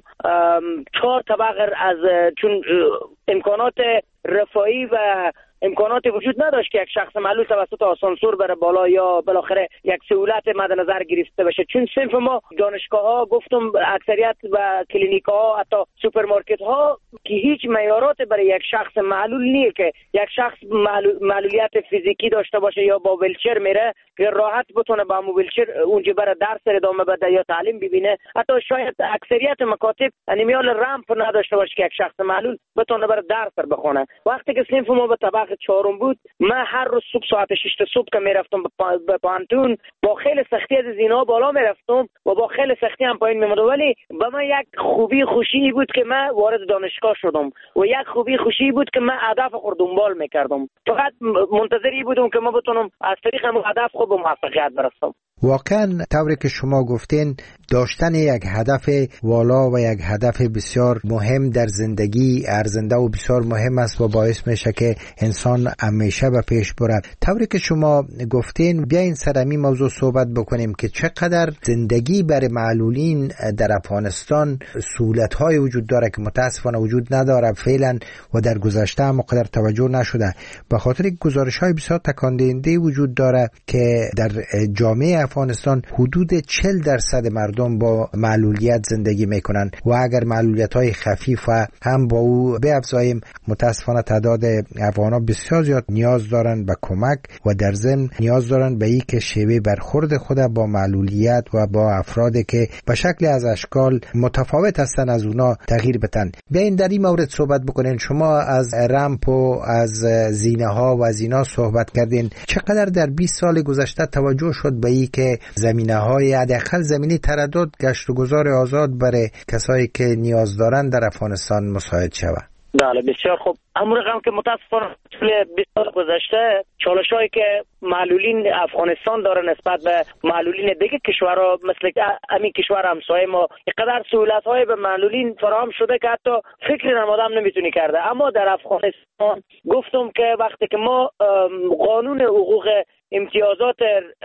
چهار طبقه از چون امکانات رفاهی و امکانات وجود نداشت که یک شخص معلول توسط آسانسور بره بالا یا بالاخره یک سهولت مد نظر گرفته بشه. چون صنف ما دانشگاه ها گفتم اکثریت و کلینیک ها حتی سوپرمارکت ها که هیچ معیارات برای یک شخص معلول نیست که یک شخص معلولیت فیزیکی داشته باشه یا با ویلچر میره که راحت بتونه با ویلچر اونجا بره درس ادامه بده یا تعلیم ببینه. حتی شاید اکثریت مکاتب انیمیال رمپ نداشته باشه که یک شخص معلول بتونه بره درس بخونه. وقتی که صنف ما به طبقه چهارم بود من هر روز صبح ساعت شش صبح که میرفتم به پانتون با خیلی سختی از زینا بالا میرفتم و با خیلی سختی هم پایین میمدم، ولی به من یک خوبی خوشی بود که من وارد دانشگاه شدم و یک خوبی خوشی بود که من هدف خود دنبال میکردم. فقط منتظری بودم که ما بتونم از طریق همون هدف خود به موفقیت برسم. واقعا طوری که شما گفتین داشتن یک هدف والا و یک هدف بسیار مهم در زندگی ارزنده و بسیار مهم است و باعث میشه که انسان همیشه به پیش بره. طوری که شما گفتین بیاین سر همین موضوع صحبت بکنیم که چقدر زندگی برای معلولین در افغانستان سهولت‌های وجود داره که متاسفانه وجود نداره فعلا و در گذشته هم قدر توجه نشده. به خاطر گزارش‌های بسیار تکان دهنده وجود داره که در جامعه افغانستان حدود چهل درصد مردم با معلولیت زندگی میکنن و اگر معلولیت‌های خفیف و هم با او بیفزاییم متاسفانه تعداد افغانا بسیار زیاد نیاز دارن به کمک و در ضمن نیاز دارن به این که شیوه برخورد خود با معلولیت و با افرادی که به شکل از اشکال متفاوت هستن از اونا تغییر بدن. بیاین در این مورد صحبت بکنین. شما از رمپ و از زینه ها و از اینا صحبت کردین. چقدر در بیست سال گذشته توجه شد به این که زمینه های حداقل زمینه تردد گشت و گذار آزاد برای کسایی که نیاز دارن در افغانستان مساعد شود؟ بله بسیار خوب. همون رقم که متاسفانه طول بیست سال گذشته چالش‌هایی که معلولین افغانستان داره نسبت به معلولین دیگه کشورها مثل همین کشور همسایه ما اینقدر سهولت‌های به معلولین فراهم شده که حتی فکر نمادم نمیتونی کرده. اما در افغانستان گفتم که وقتی که ما قانون حقوق امتیازات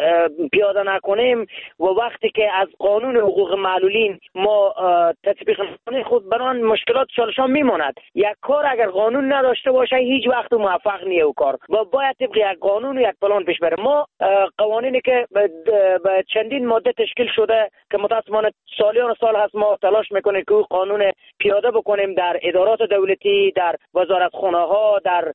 پیاده نکنیم و وقتی که از قانون حقوق معلولین ما تطبیق نکنیم خود بران مشکلات چالش‌ها میماند. یک کار اگر قانون نداشته باشه هیچ وقت موفق نیه او کار و باید طبق یک قانون و یک پلان پیش بره. ما قوانینی که به چندین ماده تشکیل شده که متأسفانه سالیان سال هست ما تلاش میکنیم که او قانون پیاده بکنیم در ادارات دولتی، در وزارتخانه‌ها، در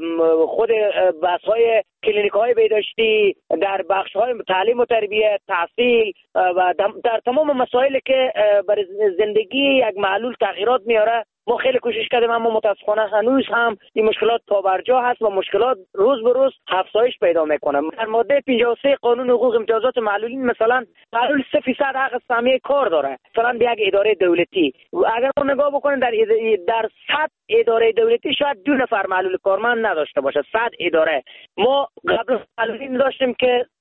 خود بحث‌های کلینیک‌های بهداشتی، در بخش‌های تعلیم و تربیت، تحصیل و در تمام مسائلی که برای زندگی یک معلول تغییرات میاره ما خیلی کوشش کردیم، اما متاسفانه هنوز هم این مشکلات پابرجا هست و مشکلات روز به روز افزایش پیدا میکنه. در ماده پنجاه و سه قانون حقوق امتیازات معلولین مثلا معلول سه فیصد حق سهمیه کار داره مثلا به یک اداره دولتی. اگر ما نگاه بکنیم در در صد اداره دولتی شاید دو نفر معلول کارمند نداشته باشه. صد اداره ما قبل معلولین داشتیم که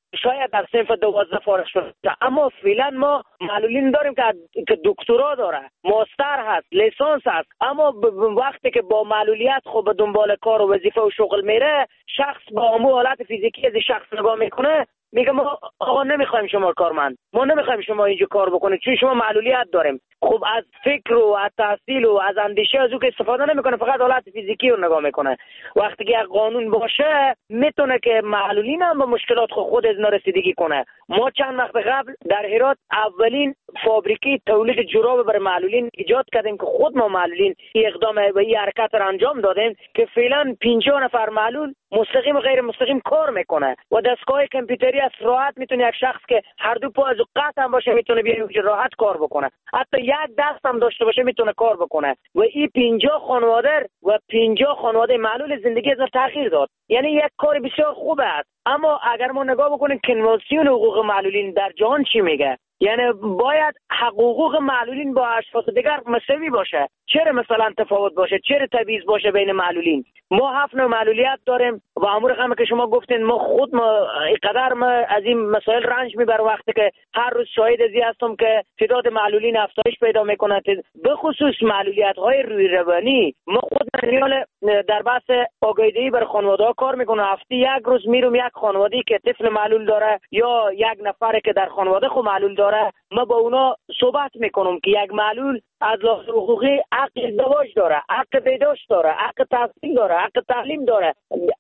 شاید در صنف دوازده فارغ شده، اما فعلا ما معلولین داریم که که دکترا داره، ماستر هست، لیسانس هست، اما وقتی که با معلولیت خب به دنبال کار و وظیفه و شغل میره، شخص با همون حالت فیزیکی از شخص نگاه میکنه، میگه ما آقا نمیخوایم شما کارمند، ما نمیخوایم شما اینجا کار بکنید چون شما معلولیت داریم. خب از فکر و از تحصیل و از اندیشه از او که استفاده نمیکنه، فقط حالت فیزیکی رو نگاه میکنه. وقتی که یک قانون باشه میتونه که معلولین هم به مشکلات خود, خود از رسیدگی کنه. ما چند وقت قبل در هرات اولین فابریکی تولید جوراب برای معلولین ایجاد کردیم که خود ما معلولین این اقدام و این حرکت را انجام دادیم که فعلا پنجاه نفر معلول مستقیم و غیر مستقیم کار میکنه و دستگاه کامپیوتری از راحت میتونه یک شخص که هر دو پا از قطع هم باشه میتونه بیاد راحت کار بکنه، حتی یک دست هم داشته باشه میتونه کار بکنه و این پنجاه خانواده و پنجاه خانواده معلول زندگی از تغییر داد. یعنی یک کار بسیار خوبه است. اما اگر ما نگاه بکنیم کنوانسیون حقوق معلولین در جهان چی میگه، یعنی باید حقوق معلولین با اشخاص دیگر مساوی باشه. چرا مثلا تفاوت باشه؟ چرا تبعیض باشه بین معلولین؟ ما هفت نوع معلولیت داریم و امور هم که شما گفتین ما خود ما اینقدر ما از این مسائل رنج میبر وقتی که هر روز شاهد ازی هستم که تعداد معلولین افزایش پیدا میکنه، به خصوص معلولیت های روی روانی. ما خود منیال در بحث آگاهی بر خانواده ها کار میکنه، هفته یک روز میرم یک خانواده‌ای که طفل معلول داره یا یک نفر که در خانواده خود معلول داره، ما با اونا صحبت میکنم که یک معلول از لحاظ حقوقی حق ازدواج داره، حق بهداشت داره، حق تحصیل داره، حق تعلیم داره،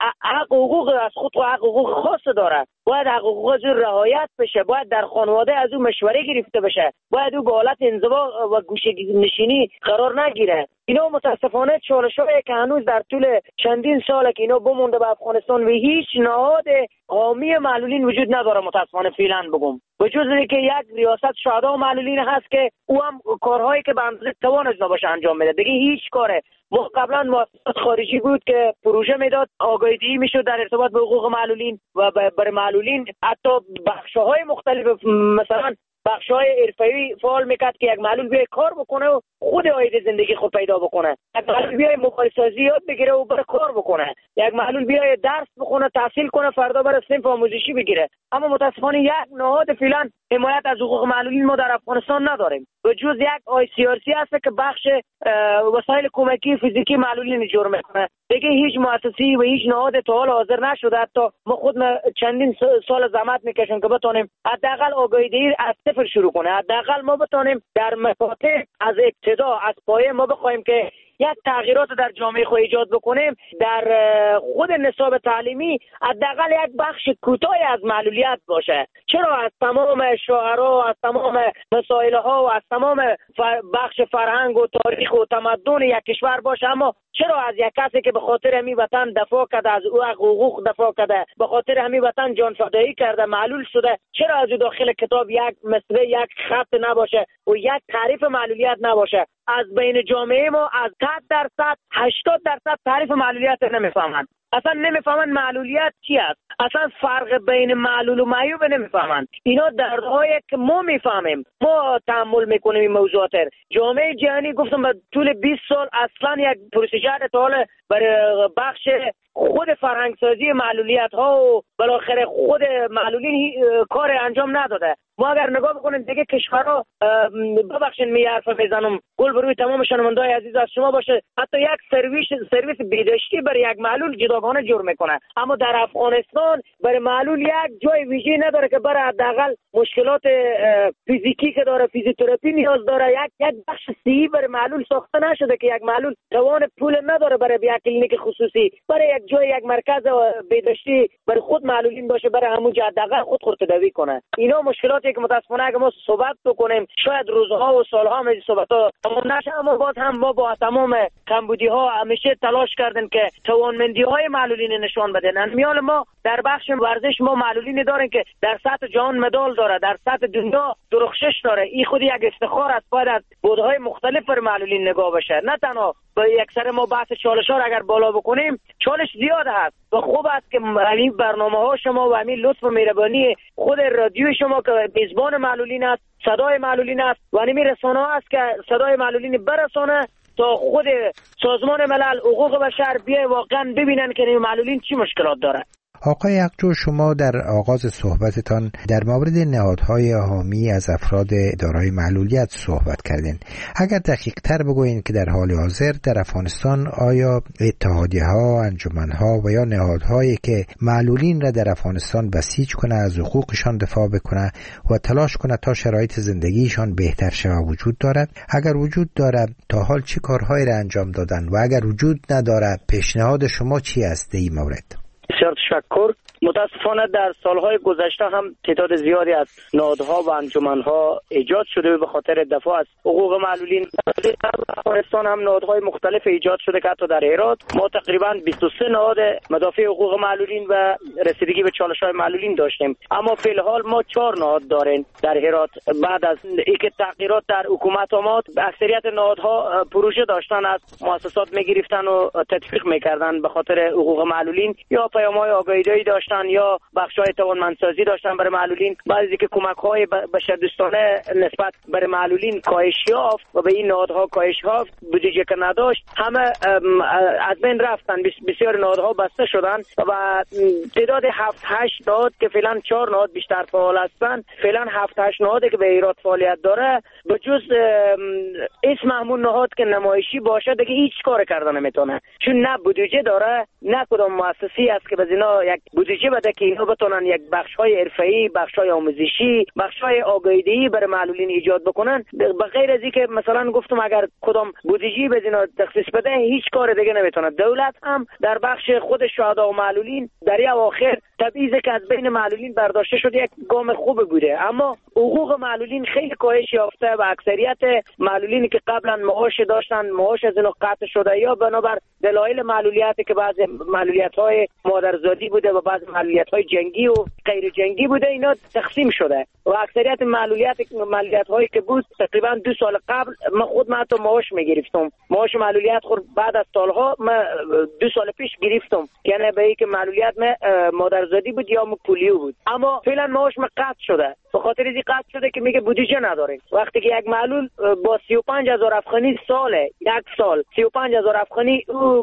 حق حقوق از خود و حق حقوق خاص داره. باید حق حقوق از رعایت بشه، باید در خانواده از او مشوره گرفته بشه، باید او به حالت انزوا و گوشه نشینی قرار نگیره. اینا متاسفانه چالش‌هایی که هنوز در طول چندین ساله که اینا بمونده به افغانستان و هیچ نهاد حامی معلولین وجود نداره. متاسفانه فعلا بگم به جز اینکه یک ریاست شهدا معلولین هست که او هم کارهایی که به اندازه توانش نباشه انجام میده، دیگه هیچ کاره. ما قبلا مؤسسات خارجی بود که پروژه میداد آگاهی میشد در ارتباط به حقوق معلولین و برای معلولین، حتی بخش‌های مختلف مثلا بخش‌های حرفه‌ای فعال میکرد که یک معلول بیای کار بکنه و خود عاید زندگی خود پیدا بکنه، یک معلول بیای موبایل سازی یاد بگیره و بره کار بکنه، یک معلول بیای درس بخونه تحصیل کنه فردا بره صنف آموزشی بگیره. اما متاسفانه یک نهاد فعلا حمایت از حقوق معلولین ما در افغانستان نداریم. به جز یک آی سی آر سی هست که بخش وسایل کمکی فیزیکی معلولین جور میکنه، دیگه هیچ مؤسسه‌ای و هیچ نهاد تا حال حاضر نشده. حتی ما خود ما چندین سال زحمت میکشیم که بتونیم حداقل آگاهی از صفر شروع کنه، حداقل ما بتونیم در مکاتب از ابتدا از پایه ما بخوایم که یک تغییرات در جامعه خود ایجاد بکنیم. در خود نصاب تعلیمی حداقل یک بخش کوتاهی از معلولیت باشه. چرا از تمام شعرا، از تمام مسائل ها و از تمام بخش فرهنگ و تاریخ و تمدن یک کشور باشه، اما چرا از یک کسی که به خاطر همین وطن دفاع کرده، از او حقوق دفاع کرده، به خاطر همین وطن جان فدایی کرده، معلول شده، چرا از او داخل کتاب یک مصرع، یک خط نباشه و یک تعریف معلولیت نباشه؟ از بین جامعه ما از صد درصد هشتاد درصد تعریف معلولیت نمیفهمند. اصلا نمیفهمند معلولیت چی است، اصلا فرق بین معلول و معیوب نمیفهمند. اینا دردهایی که ما میفهمیم، ما تحمل میکنیم این موضوعات. جامعه جهانی گفتم به طول بیست سال اصلا یک پروسیجر تا حال برای بخش خود فرهنگسازی معلولیت ها و بالاخره خود معلولین کار انجام نداده. ما اگر نگاه بکنیم دیگه کشورها، ببخشید می حرف بزنم، گل بروی تمام شنونده‌های عزیز از شما باشه، حتی یک سرویس سرویس بهداشتی برای یک معلول جداگانه جور میکنه، اما در افغانستان برای معلول یک جای ویژه نداره که برای حداقل مشکلات فیزیکی که داره، فیزیوتراپی نیاز داره. یک یک بخش صحی برای معلول ساخته نشده که یک معلول توان پول نداره برای یک کلینیک خصوصی، برای یک جای یک مرکز بهداشتی برای خود معلولین باشه، برای همون جا حداقل خود خود تداوی کنه. اینا مشکلاتی که متاسفانه اگه ما صحبت بکنیم شاید روزها و سالها هم این صحبت‌ها تمام نشه، اما باز هم ما با تمام کمبودی‌ها همیشه تلاش کردیم که توانمندی‌های معلولین نشان بدن. میال ما در بخش ورزش ما معلولینی داریم که در سطح جهان مدال داره، در سطح دنیا درخشش داره. این خود یک افتخار است. باید از بودهای مختلف بر معلولین نگاه بشه، نه تنها به یک سر ما بحث چالش‌ها را اگر بالا بکنیم چالش زیاد هست و خوب است که این برنامه‌ها شما و همین لطف و مهربانی خود رادیو شما که میزبان معلولین است، صدای معلولین است و همین رسانه‌ها است که صدای معلولین برسانه تا خود سازمان ملل حقوق بشر بیای واقعا ببینن که این معلولین چی مشکلات داره. آقای یغجو، شما در آغاز صحبتتان در مورد نهادهای حامی از افراد دارای معلولیت صحبت کردین. اگر دقیق تر بگویید که در حال حاضر در افغانستان آیا اتحادیه ها، انجمن ها و یا نهادهایی که معلولین را در افغانستان بسیج کنه، از حقوقشان دفاع بکنه و تلاش کنه تا شرایط زندگیشان بهتر شود وجود دارد؟ اگر وجود دارد تا حال چه کارهایی را انجام دادن و اگر وجود ندارد پیشنهاد شما چی است در این مورد؟ بسیار تشکر. متاسفانه در سالهای گذشته هم تعداد زیادی از نهادها و انجمنها ایجاد شده به خاطر دفاع از حقوق معلولین. در افغانستان هم نهادهای مختلف ایجاد شده که حتی در هرات ما تقریبا بیست و سه نهاد مدافع حقوق معلولین و رسیدگی به چالش‌های معلولین داشتیم، اما فی الحال ما چهار نهاد داریم در هرات. بعد از اینکه تغییرات در حکومت آمد، اکثریت نهادها پروژه داشتن از مؤسسات می‌گرفتن و تطبیق می‌کردن به خاطر حقوق معلولین، یا پیام‌های آگاهی‌دهی داشتن یا بخش‌های توانمندسازی داشتن برای معلولین. بعضی که کمک‌های بشردوستانه نسبت برای معلولین کاهش یافت و به این نهادها کاهش یافت، بودجه که نداشت همه از بین رفتن. بسیار نهادها بسته شدن و تعداد هفت هشت نهاد که فعلا چهار نهاد بیشتر فعال هستند، فعلا هفت هشت نهادی که به ایراد فعالیت داره به جز اسم همون نهاد که نمایشی باشه دیگه هیچ کار کردن نمیتونه، چون نه بودجه داره نه کدام مؤسسه‌ای است که به اینا یک بودجه بده که اینا بتونن یک بخش‌های حرفه‌ای، بخش‌های آموزشی، بخش‌های آگاهی‌دهی برای معلولین ایجاد بکنن. به غیر از اینکه مثلا گفتم اگر کدام بودجه به اینا تخصیص بده هیچ کار دیگه نمیتونه. دولت هم در بخش خود شهدا و معلولین در این اواخر تبعیضی که از بین معلولین برداشته شده یک گام خوب بوده، اما حقوق معلولین خیلی کاهش یافته و اکثریت معلولینی که قبلا معاش داشتن معاش از اینا قطع شده، یا بنابر دلایل معلولیتی که بعضی معلولیت‌های مادرزادی بوده و بعضی معلولیت‌های جنگی و غیر جنگی بوده، اینا تقسیم شده و اکثریت معلولیت معلولیت‌هایی که بود تقریبا دو سال قبل من خود من تو معاش می‌گرفتم. معاش معلولیت خود بعد از سالها من دو سال پیش گرفتم، یعنی به اینکه معلولیت من مادرزادی بود یا پولیو بود، اما فعلا معاش من قطع شده. به خاطر اینکه قطع شده که میگه بودجه نداره. وقتی که یک معلول با سی و پنج هزار افغانی ساله یک سال سی و پنج هزار افغانی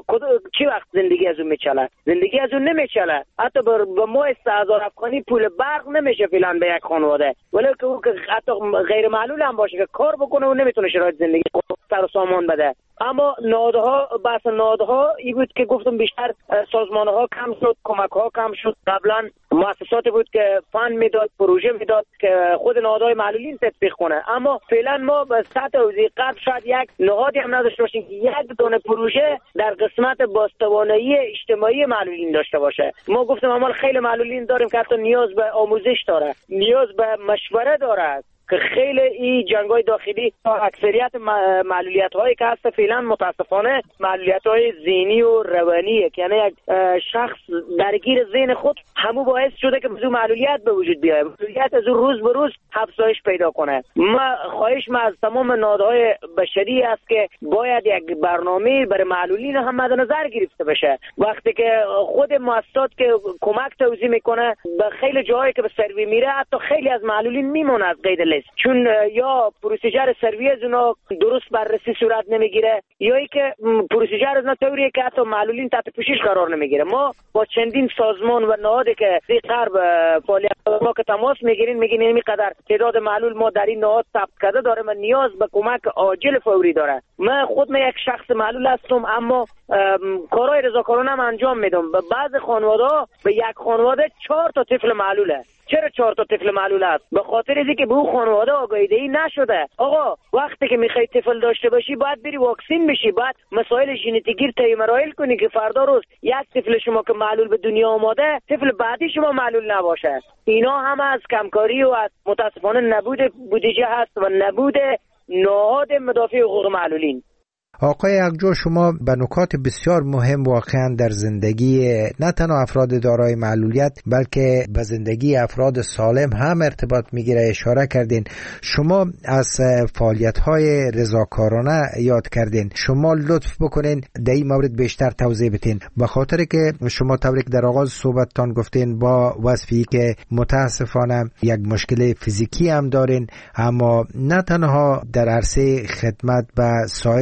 چی وقت زندگی از اون میچله؟ زندگی از اون نمیچله. حتی به ماه سه هزار افغانی پول برق نمیشه فعلا به یک خانواده، ولی که او که حتی غیر معلول هم باشه که کار بکنه و نمیتونه شرایط زندگی سر و سامان بده. اما نهادها بحث نهادها این بود که گفتم بیشتر سازمانها کم شد، کمک‌ها کم شد. قبلا مؤسساتی بود که فند میداد، پروژه میداد که خود نهادهای معلولین تطبیق کنه، اما فعلا ما به سطح حوزه قبل شاید یک نهادی هم نداشته باشیم که یک دونه پروژه در قسمت بازتوانایی اجتماعی معلولین داشته باشه. ما گفتم اما خیلی معلولین داریم که حتی نیاز به آموزش داره، نیاز به مشوره داره که خیلی این جنگ‌های داخلی تا اکثریت معلولیت‌هایی که هست فعلا متاسفانه معلولیت‌های ذهنی و روانیه، که یعنی یک شخص درگیر ذهن خود همو باعث شده که بزو معلولیت به وجود بیاید، معلولیت از روز به روز افزایش پیدا کنه. ما خواهش ما از تمام نهادهای بشری است که باید یک برنامه برای معلولین هم مد نظر گرفته بشه. وقتی که خود مؤسسات که کمک توزیع میکنه به خیلی جاهایی که به سروی میره، حتی خیلی از معلولین میمونه از قید لیست، چون یا پروسیجر سروی از اونا درست بررسی صورت نمیگیره، یا ای که پروسیجر از اونا طوریه که حتی معلولین تحت پوشش قرار نمیگیره. ما با چندین سازمان و نهادی که زی غرب فعالیت ما که تماس میگیرین، میگین اینقدر تعداد معلول ما در این نهاد ثبت کرده داره و نیاز به کمک عاجل فوری داره. من خود من یک شخص معلول هستم، اما کارهای رضاکارانه هم انجام میدم. به بعض خانواده به یک خانواده چهار تا طفل معلوله. چرا چهار تا طفل معلول است؟ به خاطر اینکه به اون خانواده آگاهی‌دهی نشده. آقا وقتی که میخوای طفل داشته باشی باید بری واکسین بشی، باید مسائل ژنتیکی طی مراحل کنی که فردا روز یک طفل شما که معلول به دنیا آماده، طفل بعدی شما معلول نباشه. اینا هم از کمکاری و از متاسفانه نبود بودجه هست و نبود نهاد مدافع حقوق معلولین. آقای یغجو، شما به نکات بسیار مهم واقعا در زندگی نه تنها افراد دارای معلولیت بلکه به زندگی افراد سالم هم ارتباط میگیره اشاره کردین. شما از فعالیت‌های رضاکارانه یاد کردین، شما لطف بکنین در این مورد بیشتر توضیح بدین، به خاطر که شما طوری که در آغاز صحبتتان گفتین با وصفی که متاسفانه یک مشکل فیزیکی هم دارین، اما نه تنها در عرصه خدمت به سایر افراد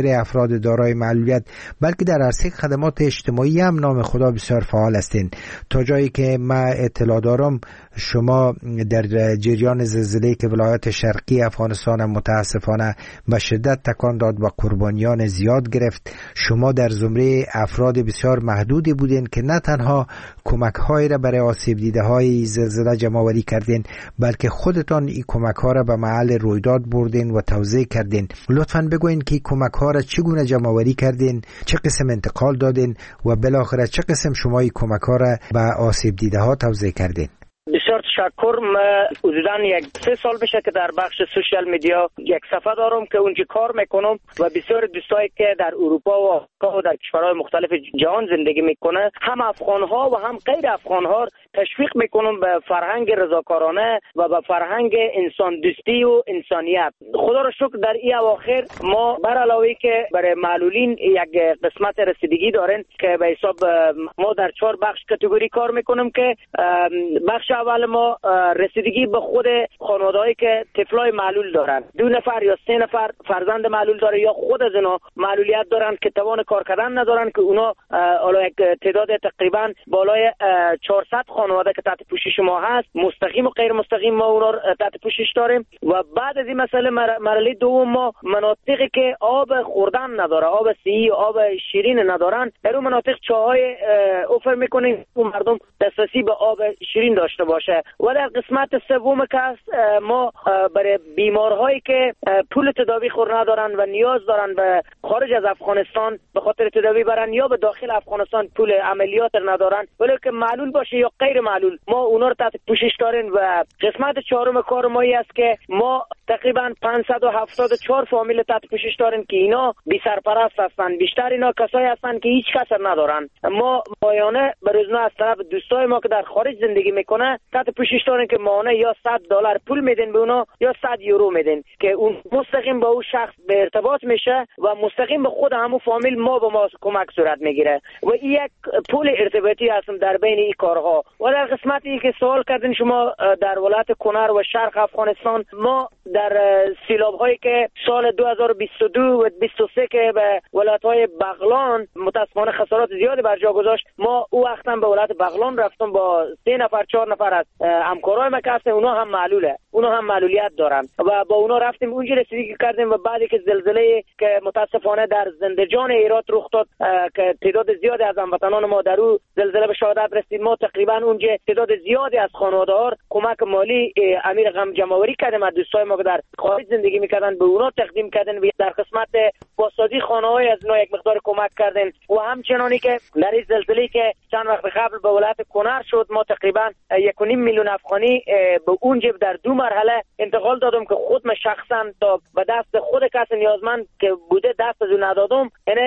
افراد دارای معلولیت، بلکه در عرصه خدمات اجتماعی هم نام خدا بسیار فعال هستین. تا جایی که من اطلاع دارم شما در جریان زلزله که ولایت شرقی افغانستان متاسفانه به شدت تکان داد و قربانیان زیاد گرفت، شما در زمره افراد بسیار محدودی بودین که نه تنها کمک های را برای آسیب دیده های زلزله جمع آوری کردین، بلکه خودتان این کمک ها را به محل رویداد بردین و توزیع کردین. لطفاً بگوین که کمک ها را چگونه جمع آوری کردین، چه قسم انتقال دادین و بالاخره چه قسم شما این کمک ها را به آسیب دیده ها توزیع کردین. بسیار تشکر. من حدوداً یک سه سال میشه که در بخش سوشال میدیا یک صفحه دارم که اونجا کار میکنم و بسیار دوستایی که در اروپا و آمریکا و در کشورهای مختلف جهان زندگی میکنه، هم افغان ها و هم غیر افغان ها تشویق میکنم به فرهنگ رضاکارانه و به فرهنگ انسان دوستی و انسانیت. خدا رو شکر در این اواخر ما بر علاوه که برای معلولین یک قسمت رسیدگی دارن که به حساب ما در چهار بخش کاتگوری کار میکنم که بخش اول ما رسیدگی به خود خانواده‌ای که طفلای معلول دارن، دو نفر یا سه نفر فرزند معلول داره یا خود از اینا معلولیت دارن که توان کار کردن ندارن، که اونا حالا یک تعداد تقریبا بالای چهارصد خانواده که تحت پوشش ما هست، مستقیم و غیر مستقیم ما اونا تحت پوشش داریم. و بعد از این مسئله مرحله دوم ما مناطقی که آب خوردن نداره، آب سیی و آب شیرین ندارن، در اون مناطق چاهای اوفر میکنیم و مردم دسترسی به آب شیرین داشته باشه. و در قسمت سوم که ما برای بیمارهایی که پول تداوی خور ندارن و نیاز دارن به خارج از افغانستان به خاطر تداوی برن یا به داخل افغانستان پول عملیات ندارن ولی که معلول باشه یا غیر معلول، ما اونا رو تحت پوشش داریم. و قسمت چهارم کار ما این است که ما تقریبا پانصد و هفتاد و چهار فامیل تحت پوشش داریم که اینا بی سرپرست هستن. بیشتر اینا کسایی هستن که هیچ کس ندارن. ما ماهانه به روزنامه از طرف دوستای ما که در خارج زندگی میکنه تحت پوشش دارن که ماهانه یا صد دلار پول میدن به اونا یا صد یورو میدن که اون مستقیم با اون شخص به ارتباط میشه و مستقیم به خود همون فامیل ما به ما کمک صورت میگیره و این یک پول ارتباطی هستم در بین این کارها. و در قسمتی که سوال کردین شما در ولایت کنر و شرق افغانستان، ما در سیلاب هایی که سال دو هزار و بیست و دو و بیست و سه که به ولایت های بغلان متاسفانه خسارات زیادی بر جا گذاشت، ما او وقت هم به ولایت بغلان رفتم با سه نفر چهار نفر از همکارای ما که هستن، اونا هم معلوله، اونا هم معلولیت دارن و با اونا رفتیم اونجا رسیدگی کردیم. و بعدی که زلزله که متاسفانه در زندجان هرات رخ داد که تعداد زیادی از هموطنان ما در اون زلزله به شهادت رسید، ما تقریبا اونجا تعداد زیادی از خانواده‌ها کمک مالی امیر غم جمع‌آوری کردیم از دوستای ما که در خارج زندگی میکردن، به اونا تقدیم کردن. در قسمت بازسازی خانه‌های از اونا یک مقدار کمک کردن و همچنانی که در این زلزله‌ای که چند وقت قبل به ولایت کنر شد، ما تقریبا یک و نیم میلیون افغانی به اونجا در دو مرحله انتقال دادم که خود من شخصا تا به دست خود کس نیازمند که بوده دست از اون ندادم، یعنی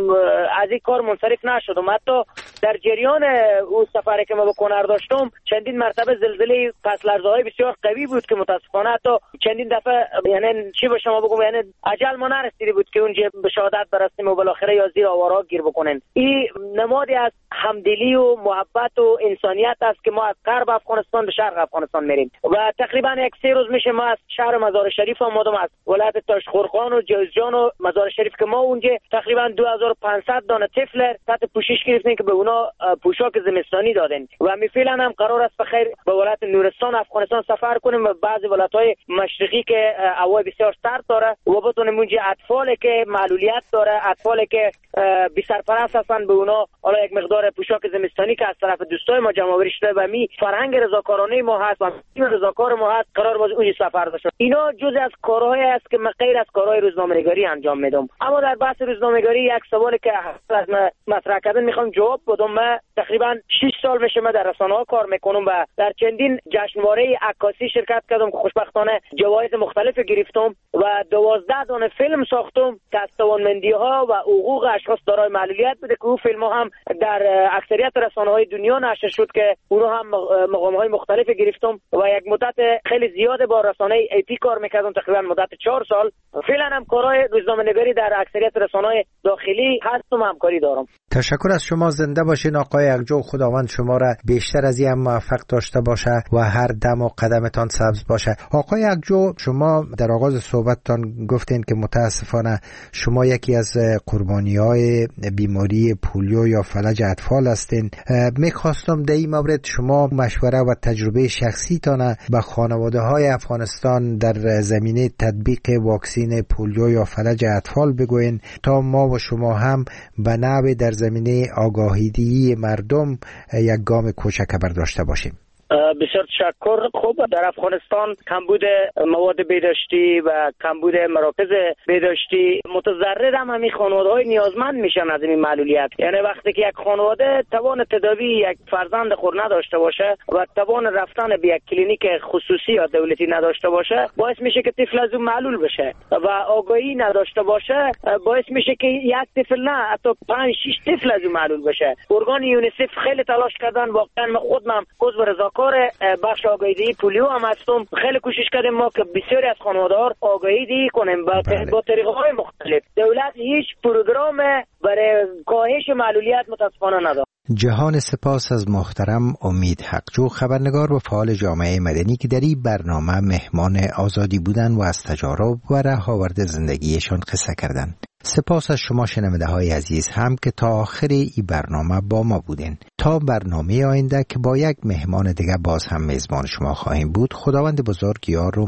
از این کار منصرف نشدم. حتی در جریان اون سفری که ما به کنر داشتم چندین مرتبه زلزله پس لرزه‌های بسیار قوی بود که متاسفانه حتی چندین دفعه یعنی چی به شما بگم، یعنی اجل ما نرسیده بود که اونجا به شهادت برسیم و بالاخره یا زیر آوارها گیر بکنن. این نمادی از همدلی و محبت و انسانیت است که ما از غرب افغانستان به شرق افغانستان میریم. و تقریبا یک سه روز میشه ما از شهر مزار شریف آمدم، از ولایت تاشخورخان و جوزجان و مزار شریف که ما اونجا تقریبا دو هزار و پانصد دانه طفل تحت پوشش گرفتیم که به اونا پوشاک زمستانی دادن. و می فعلا هم قرار است بخیر به ولایت نورستان افغانستان سفر کنیم و بعضی ولایت‌های مشرقی که هوای بسیار سرد داره و بتونیم اونجا اطفالی که معلولیت داره، اطفالی که بی سرپرست هستن، به اونا حالا یک مقدار پوشاک زمستانی که از طرف دوستای ما جمع آوری شده و می فرهنگ رضاکارانه ما هست و تیم رضاکار ما هست، قرار باز اونجا سفر بشه. اینا جزء از کارهایی است که من غیر از کارهای روزنامه‌نگاری انجام میدم. اما در بحث روزنامه‌نگاری یک سوالی که از مطرح کردن میخوام جواب بدم. من تقریبا شش سال میشه من در رسانه‌ها کار میکنم و در چندین جشنواره عکاسی شرکت کردم که خوشبختانه جوایز مختلف گرفتم و دوازده دانه فیلم ساختم که از توانمندی‌ها و حقوق اشخاص دارای معلولیت بوده که اون فیلم‌ها هم در اکثریت رسانه‌های دنیا نشر شد که اونها هم مقام برنامه‌های مختلف گرفتم و یک مدت خیلی زیاد با رسانه ای پی کار میکردم، تقریبا مدت چهار سال. فعلا هم کارهای روزنامه‌نگاری در اکثریت رسانه‌های داخلی هستم، همکاری دارم. تشکر از شما. زنده باشین آقای اکجو. خداوند شما را بیشتر از این موفق داشته باشه و هر دم و قدمتان سبز باشه. آقای اکجو، شما در آغاز صحبتتان گفتین که متاسفانه شما یکی از قربانی‌های بیماری پولیو یا فلج اطفال هستین. میخواستم در این مورد شما مشوره و تجربه شخصی تان به خانواده‌های افغانستان در زمینه تطبیق واکسین پولیو یا فلج اطفال بگوین تا ما و شما هم به نحو در زمینه آگاهیدهی مردم یک گام کوچک برداشته باشیم. بسیار تشکر. خب در افغانستان کمبود مواد بهداشتی و کمبود مراکز بهداشتی متضرر هم همین خانواده‌های نیازمند میشن از این معلولیت. یعنی وقتی که یک خانواده توان تداوی یک فرزند خود نداشته باشه و توان رفتن به یک کلینیک خصوصی یا دولتی نداشته باشه، باعث میشه که طفل از اون معلول بشه و آگاهی نداشته باشه، باعث میشه که یک طفل نه حتی پنج شش طفل از اون معلول بشه. ارگان یونیسف خیلی تلاش کردن، واقعا من خودم عضو رضاکار بخش آگاهیدهی پولیو هم هستم. خیلی کوشش کردیم ما که بسیاری از خانواده‌ها آگاهیدهی کنیم با با طریقه‌های مختلف. دولت هیچ پروگرام برای کاهش معلولیت متاسفانه نداره. جهان سپاس از محترم امید حقجو، خبرنگار و فعال جامعه مدنی که در این برنامه مهمان آزادی بودن و از تجارب و رهاورد زندگیشان قصه کردند. سپاس از شما شنونده های عزیز هم که تا آخر این برنامه با ما بودین. تا برنامه آینده که با یک مهمان دیگه باز هم میزبان شما خواهیم بود. خداوند بزرگ یار و